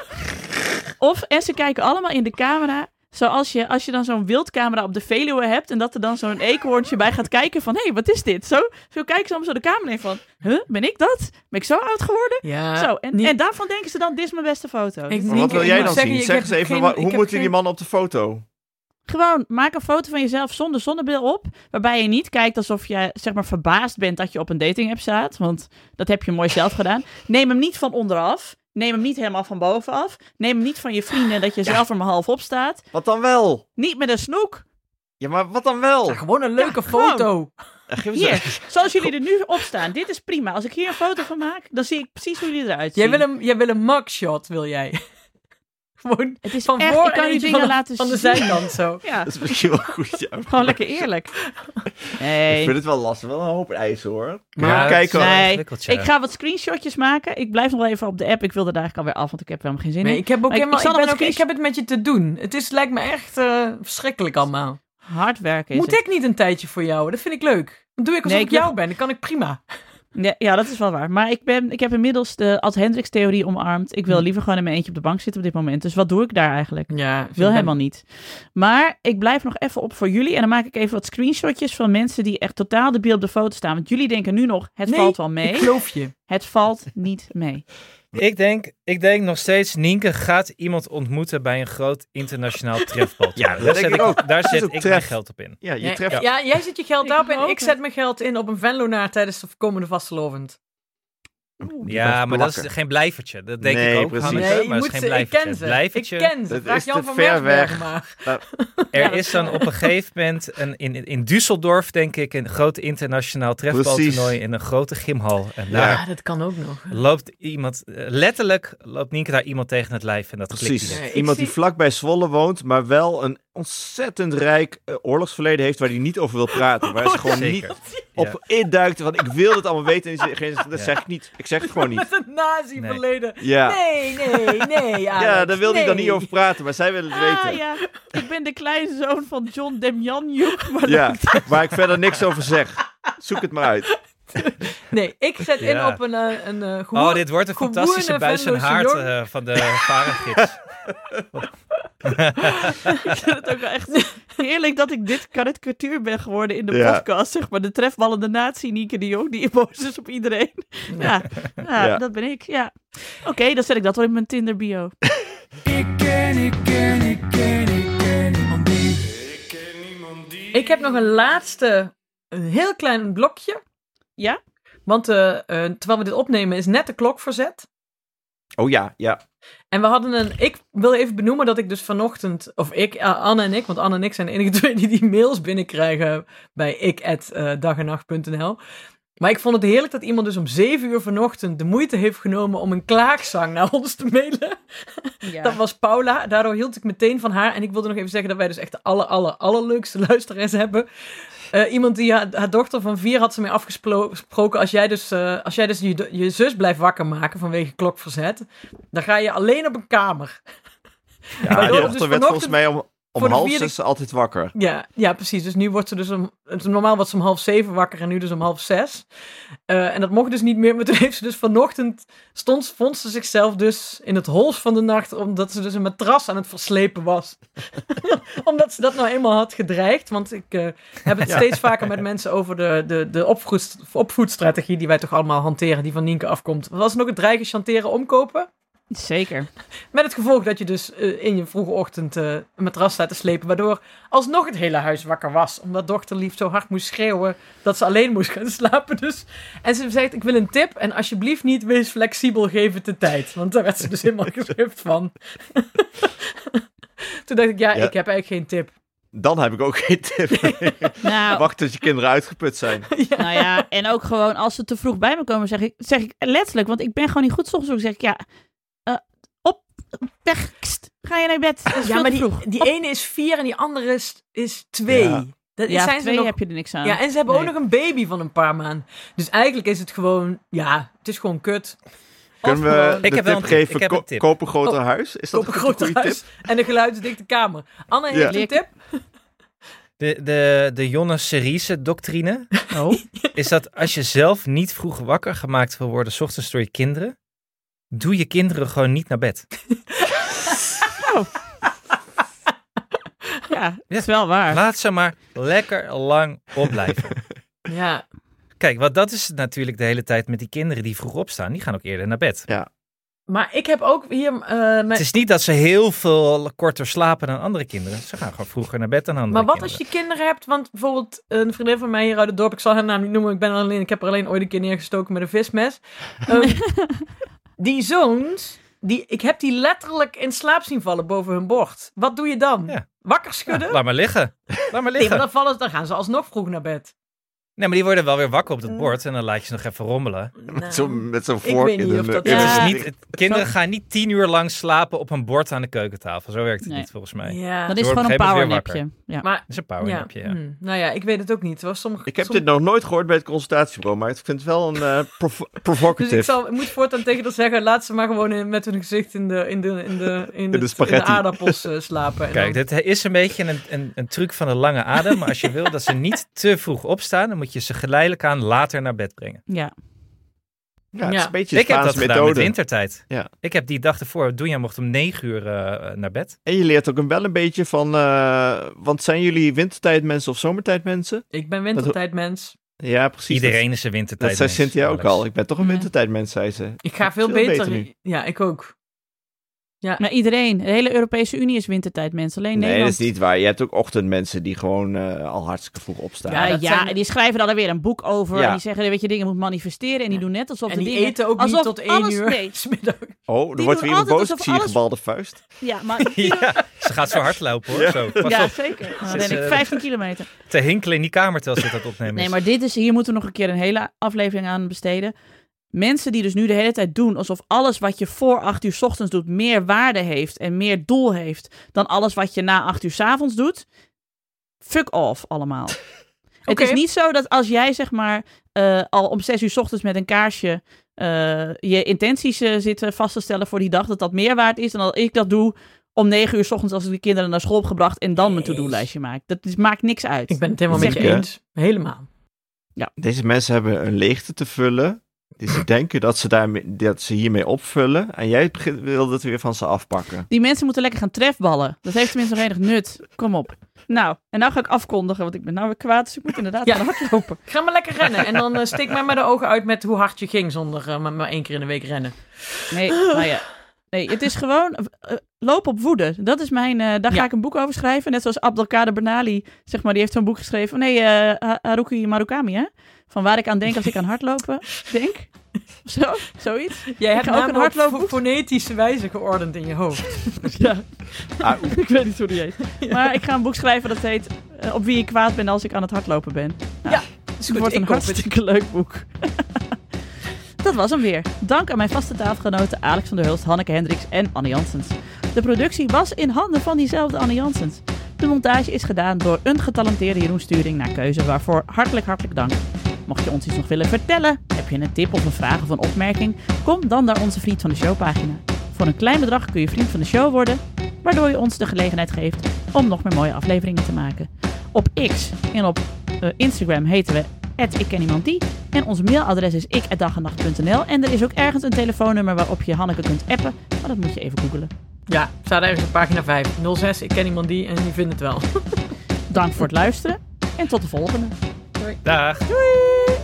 En ze kijken allemaal in de camera, zoals als je dan zo'n wildcamera op de Veluwe hebt en dat er dan zo'n eekhoorntje bij gaat kijken van, hé, wat is dit? Zo kijken ze allemaal zo de camera in van, ben ik dat? Ben ik zo oud geworden? Ja, Zo, en daarvan denken ze dan, dit is mijn beste foto. Ik- Maar wat wil ik jij moet dan zeggen, zien? ik Zeg heb eens even, geen- hoe ik heb moeten geen- die mannen op de foto? Gewoon, maak een foto van jezelf zonder zonnebril op, waarbij je niet kijkt alsof je, zeg maar, verbaasd bent dat je op een dating app staat, want dat heb je mooi zelf gedaan. Neem hem niet van onderaf. Neem hem niet helemaal van bovenaf. Neem hem niet van je vrienden dat je zelf er maar half op staat. Wat dan wel? Niet met een snoek. Ja, maar wat dan wel? Ja, gewoon een leuke Ja, gewoon. foto. Geef eens Hier, zoals jullie er nu op staan. Dit is prima. Als ik hier een foto van maak, dan zie ik precies hoe jullie eruit zien. Jij wil een mugshot, wil jij? Gewoon Het is van echt, voor ik kan en je eentje dingen van de, laten van de zien. zijkant zo. Ja, Dat is misschien wel goed, ja. gewoon lekker eerlijk. Ik Nee. vind het wel lastig. Wel een hoop eisen, hoor. Maar- Maar kijken. Nee, ik ga wat screenshotjes maken. Ik blijf nog wel even op de app. Ik wilde daar eigenlijk alweer af, want ik heb helemaal geen zin Nee, in. ik heb ook Maar ik helemaal, zal ik, nog ben wat ook, ik heb het met je te doen. Het lijkt me echt verschrikkelijk allemaal. Hard werken is Moet het. ik niet een tijdje voor jou? Dat vind ik leuk. Dan doe ik alsof Nee, ik ik jou ben. Dan kan ik prima. Ja, dat is wel waar. Maar ik heb inmiddels de Ad Hendricks-theorie omarmd. Ik wil liever gewoon in mijn eentje op de bank zitten op dit moment. Dus wat doe ik daar eigenlijk? Ja, Ik wil helemaal niet. Maar ik blijf nog even op voor jullie. En dan maak ik even wat screenshotjes van mensen die echt totaal debiel op de foto staan. Want jullie denken nu nog, het valt wel mee. Ik geloof je. Het valt niet mee. Ik denk nog steeds, Nienke gaat iemand ontmoeten bij een groot internationaal trefbal. Ja, dat daar denk zet ik ook. Daar Dat is zet ook ik tref. mijn geld op in. Ja, je Ja, treft. ja, jij zet je geld Ik daarop en ook, ik hè. zet mijn geld in op een Venlonaar tijdens de komende vastelovend. Ja, maar dat is plakken. geen blijvertje. Dat denk Nee, ik ook, precies. Hanneke, Nee, je maar dat moet is geen ze, ik blijvertje. ken ze. Blijvertje, Ik ken ze. Dat Vraag is Jan te van ver Mersbergen weg. maar. er is dan op een gegeven moment in Düsseldorf, denk ik, een groot internationaal trefbaltoernooi in een grote gymhal. En Ja. daar Ja, dat kan ook nog. loopt iemand, letterlijk loopt Nienke daar iemand tegen het lijf en dat klikt Precies. niet. Nee, ik Iemand zie- die vlakbij Zwolle woont, maar wel een ontzettend rijk oorlogsverleden heeft waar hij niet over wil praten. Waar ze gewoon Zeker. niet op induikt. Want ik wil het allemaal weten. En dat Ja. zeg ik niet. Ik zeg het gewoon niet. Met een nazi-verleden. Ja, Nee, Alex, ja daar wil hij dan nee. niet over praten. Maar zij willen het weten. Ja, ik ben de kleinzoon van John Demjanjuk. Maar Ja, waar ik verder niks over zeg. Zoek het maar uit. Nee, ik zet in Ja. op een Oh, dit wordt een Gewoene fantastische buis en Venlose haard jong. van de varengids. ik vind het ook wel echt heerlijk dat ik dit karikatuur ben geworden in de Ja. podcast. Zeg maar de trefballende nazi Nienke de Jong, die boos is op iedereen. Ja, Ja. dat ben ik, ja. Oké, dan zet ik dat wel in mijn Tinder bio. Ik ken niemand die. Ik heb nog een heel klein blokje. Ja? Want terwijl we dit opnemen is net de klok verzet. Oh ja, ja. En we hadden ik wil even benoemen dat ik dus vanochtend, of Anne en ik, want Anne en ik zijn de enige twee die mails binnenkrijgen bij ik@dagenacht.nl. Maar ik vond het heerlijk dat iemand dus om 7 uur vanochtend de moeite heeft genomen om een klaagzang naar ons te mailen. Ja. Dat was Paula. Daardoor hield ik meteen van haar. En ik wilde nog even zeggen dat wij dus echt de allerleukste luisteraars hebben. Iemand die haar dochter van 4 had ze mee afgesproken. Als jij dus je zus blijft wakker maken vanwege klokverzet, dan ga je alleen op een kamer. Ja, Waardoor die het dochter dus werd volgens mij om voor de 6:30 altijd wakker. Ja, precies. Dus nu wordt ze dus normaal was ze om 6:30 wakker en nu dus om 5:30. En dat mocht dus niet meer. Maar toen heeft ze dus vanochtend vond ze zichzelf dus in het hols van de nacht, omdat ze dus een matras aan het verslepen was. Omdat ze dat nou eenmaal had gedreigd. Want ik heb het steeds vaker met mensen over de opvoedstrategie die wij toch allemaal hanteren, die van Nienke afkomt. Was het nog het dreigen, chanteren, omkopen? Zeker. Met het gevolg dat je dus in je vroege ochtend een matras staat te slepen, waardoor alsnog het hele huis wakker was. Omdat dochter lief zo hard moest schreeuwen dat ze alleen moest gaan slapen. Dus. En ze zegt, ik wil een tip en alsjeblieft niet, wees flexibel, geef het de tijd. Want daar werd ze dus helemaal geschift van. Toen dacht ik, ik heb eigenlijk geen tip. Dan heb ik ook geen tip. Nou, Wacht tot je kinderen uitgeput zijn. nou ja, en ook gewoon als ze te vroeg bij me komen, zeg ik letterlijk, want ik ben gewoon niet goed 's ochtends, zeg ik, weg, kst, ga je naar bed. Dat is veel maar te vroeg. die ene is 4 en die andere is 2. Ja. Dat zijn 2 ze nog... heb je er niks aan. Ja, en ze hebben ook Nee. nog een baby van een paar maanden. Dus eigenlijk is het gewoon, het is gewoon kut. Kunnen we gewoon- de Ik heb wel tip een tip. geven? Ik heb een tip. Koop een groter huis? Is dat Koop een een groter goede huis tip? en een geluidsdikte kamer. Anne heeft Ja. een tip. De Jonne Seriese doctrine Oh. is dat als je zelf niet vroeg wakker gemaakt wil worden 's ochtends door je kinderen, doe je kinderen gewoon niet naar bed. Ja, dat is wel waar. Laat ze maar lekker lang opblijven. Ja, Kijk, want dat is natuurlijk de hele tijd met die kinderen die vroeg opstaan. Die gaan ook eerder naar bed. maar ik heb ook hier... Het is niet dat ze heel veel korter slapen dan andere kinderen. Ze gaan gewoon vroeger naar bed dan andere Maar wat kinderen. als je kinderen hebt? Want bijvoorbeeld een vriendin van mij hier uit het dorp, ik zal haar naam niet noemen, ik heb er alleen ooit een keer neergestoken met een vismes. Die zoons, ik heb die letterlijk in slaap zien vallen boven hun bord. Wat doe je dan? Ja. Wakker schudden? Ja, laat maar liggen. Laat maar Nee, liggen. maar dan gaan ze alsnog vroeg naar bed. Nee, maar die worden wel weer wakker op het bord en dan laat je ze nog even rommelen. Met zo'n ik vork weet in niet de of dat- in de- Ja. Het is niet, kinderen gaan niet 10 uur lang slapen op een bord aan de keukentafel. Zo werkt het Nee. niet volgens mij. Ja, Dat Ze is worden gewoon op een een gegeven moment powernapje. Ja. maar Dat is een powernapje, ja. Nou ja, ik weet het ook niet. Ik heb dit nog nooit gehoord bij het consultatiebureau, maar ik vind het wel een provocative. Dus ik moet voortaan tegen haar zeggen, laat ze maar gewoon met hun gezicht in de spaghetti. aardappels slapen. En Kijk, dan- dit is een beetje een truc van de lange adem. Maar als je wil dat ze niet te vroeg opstaan, dan moet je ze geleidelijk aan later naar bed brengen. Ja. Ja, het is Ja. een beetje een Ik heb dat Spaanse gedaan met methode. wintertijd. Ja. Ik heb die dag ervoor, Doenja mocht om 9 uur naar bed. En je leert ook wel een beetje van, want zijn jullie wintertijdmensen of zomertijdmensen? Ik ben wintertijdmens. Ja, precies. Iedereen is een wintertijd. Dat zei Cynthia ook al. Ik ben toch een Ja. wintertijdmens, zei ze. Ik ga veel Veel beter. beter nu. Ja, ik ook. Maar iedereen, de hele Europese Unie is wintertijd, mensen. Alleen Nee, dat Nederland. is niet waar. Je hebt ook ochtendmensen die gewoon al hartstikke vroeg opstaan. Ja, dat Ja, zijn- en die schrijven dan weer een boek over. Ja. En die zeggen dat je dingen moet manifesteren. En die doen net alsof En de die dingen... eten ook niet alsof tot 1 alles- uur. Nee. 's middags. Oh, er Die wordt doen weer iemand altijd boos. Ik alsof zie je alles- gebalde vuist. Ja, maar... Ja, ze gaat zo hard lopen hoor. Ja. Zo, pas Ja, op. zeker. Dan Ze ren is, ik 15 kilometer. Te hinkelen in die kamer terwijl ze dat opnemen is. Nee, maar hier moeten we nog een keer een hele aflevering aan besteden. Mensen die dus nu de hele tijd doen alsof alles wat je voor 8 uur 's ochtends doet meer waarde heeft en meer doel heeft dan alles wat je na 8 uur 's avonds doet. Fuck off allemaal. Het is niet zo dat als jij zeg maar al om 6 uur 's ochtends met een kaarsje je intenties zit vast te stellen voor die dag, dat dat meer waard is dan dat ik dat doe om 9 uur 's ochtends als ik de kinderen naar school heb gebracht en dan mijn to-do-lijstje maak. Maakt niks uit. Ik ben het helemaal met je Zeg je? eens. Helemaal. Deze mensen hebben een leegte te vullen. Die ze denken dat ze hiermee opvullen. En jij wil het weer van ze afpakken. Die mensen moeten lekker gaan trefballen. Dat heeft tenminste nog enig nut. Kom op. Nou, en nou ga ik afkondigen, want ik ben nou weer kwaad. Dus ik moet inderdaad Ja. gaan hardlopen. Ga maar lekker rennen. En dan steek mij maar de ogen uit met hoe hard je ging zonder maar 1 keer in de week rennen. Nee, nou ja. Nee, het is gewoon loop op woede. Dat is mijn... daar ga Ja. ik een boek over schrijven. Net zoals Abdelkader Bernali, zeg maar, die heeft zo'n boek geschreven. Nee, Haruki Murakami, hè? Van waar ik aan denk als ik aan hardlopen denk. Zo, zoiets. Jij hebt ga ook een namelijk op hardloopboek. fonetische wijze geordend in je hoofd. Ja, Ah, ik weet niet hoe die heet. Maar ik ga een boek schrijven dat heet Op wie ik kwaad ben als ik aan het hardlopen ben. Nou, Ja, is Het wordt een hartstikke leuk boek. Dat was hem weer. Dank aan mijn vaste tafelgenoten Alex van der Hulst, Hanneke Hendricks en Anne Janssens. De productie was in handen van diezelfde Anne Janssens. De montage is gedaan door een getalenteerde Jeroen Sturing naar keuze, waarvoor hartelijk dank. Mocht je ons iets nog willen vertellen, heb je een tip of een vraag of een opmerking, kom dan naar onze Vriend van de Show pagina. Voor een klein bedrag kun je vriend van de show worden, waardoor je ons de gelegenheid geeft om nog meer mooie afleveringen te maken. Op X en op Instagram heten we @ikkenniemandie en ons mailadres is ik@dagennacht.nl en er is ook ergens een telefoonnummer waarop je Hanneke kunt appen, maar dat moet je even googelen. Ja, staat ergens op pagina 5. 06, ik ken iemand die en die vindt het wel. Dank voor het luisteren en tot de volgende. Dag. Doei!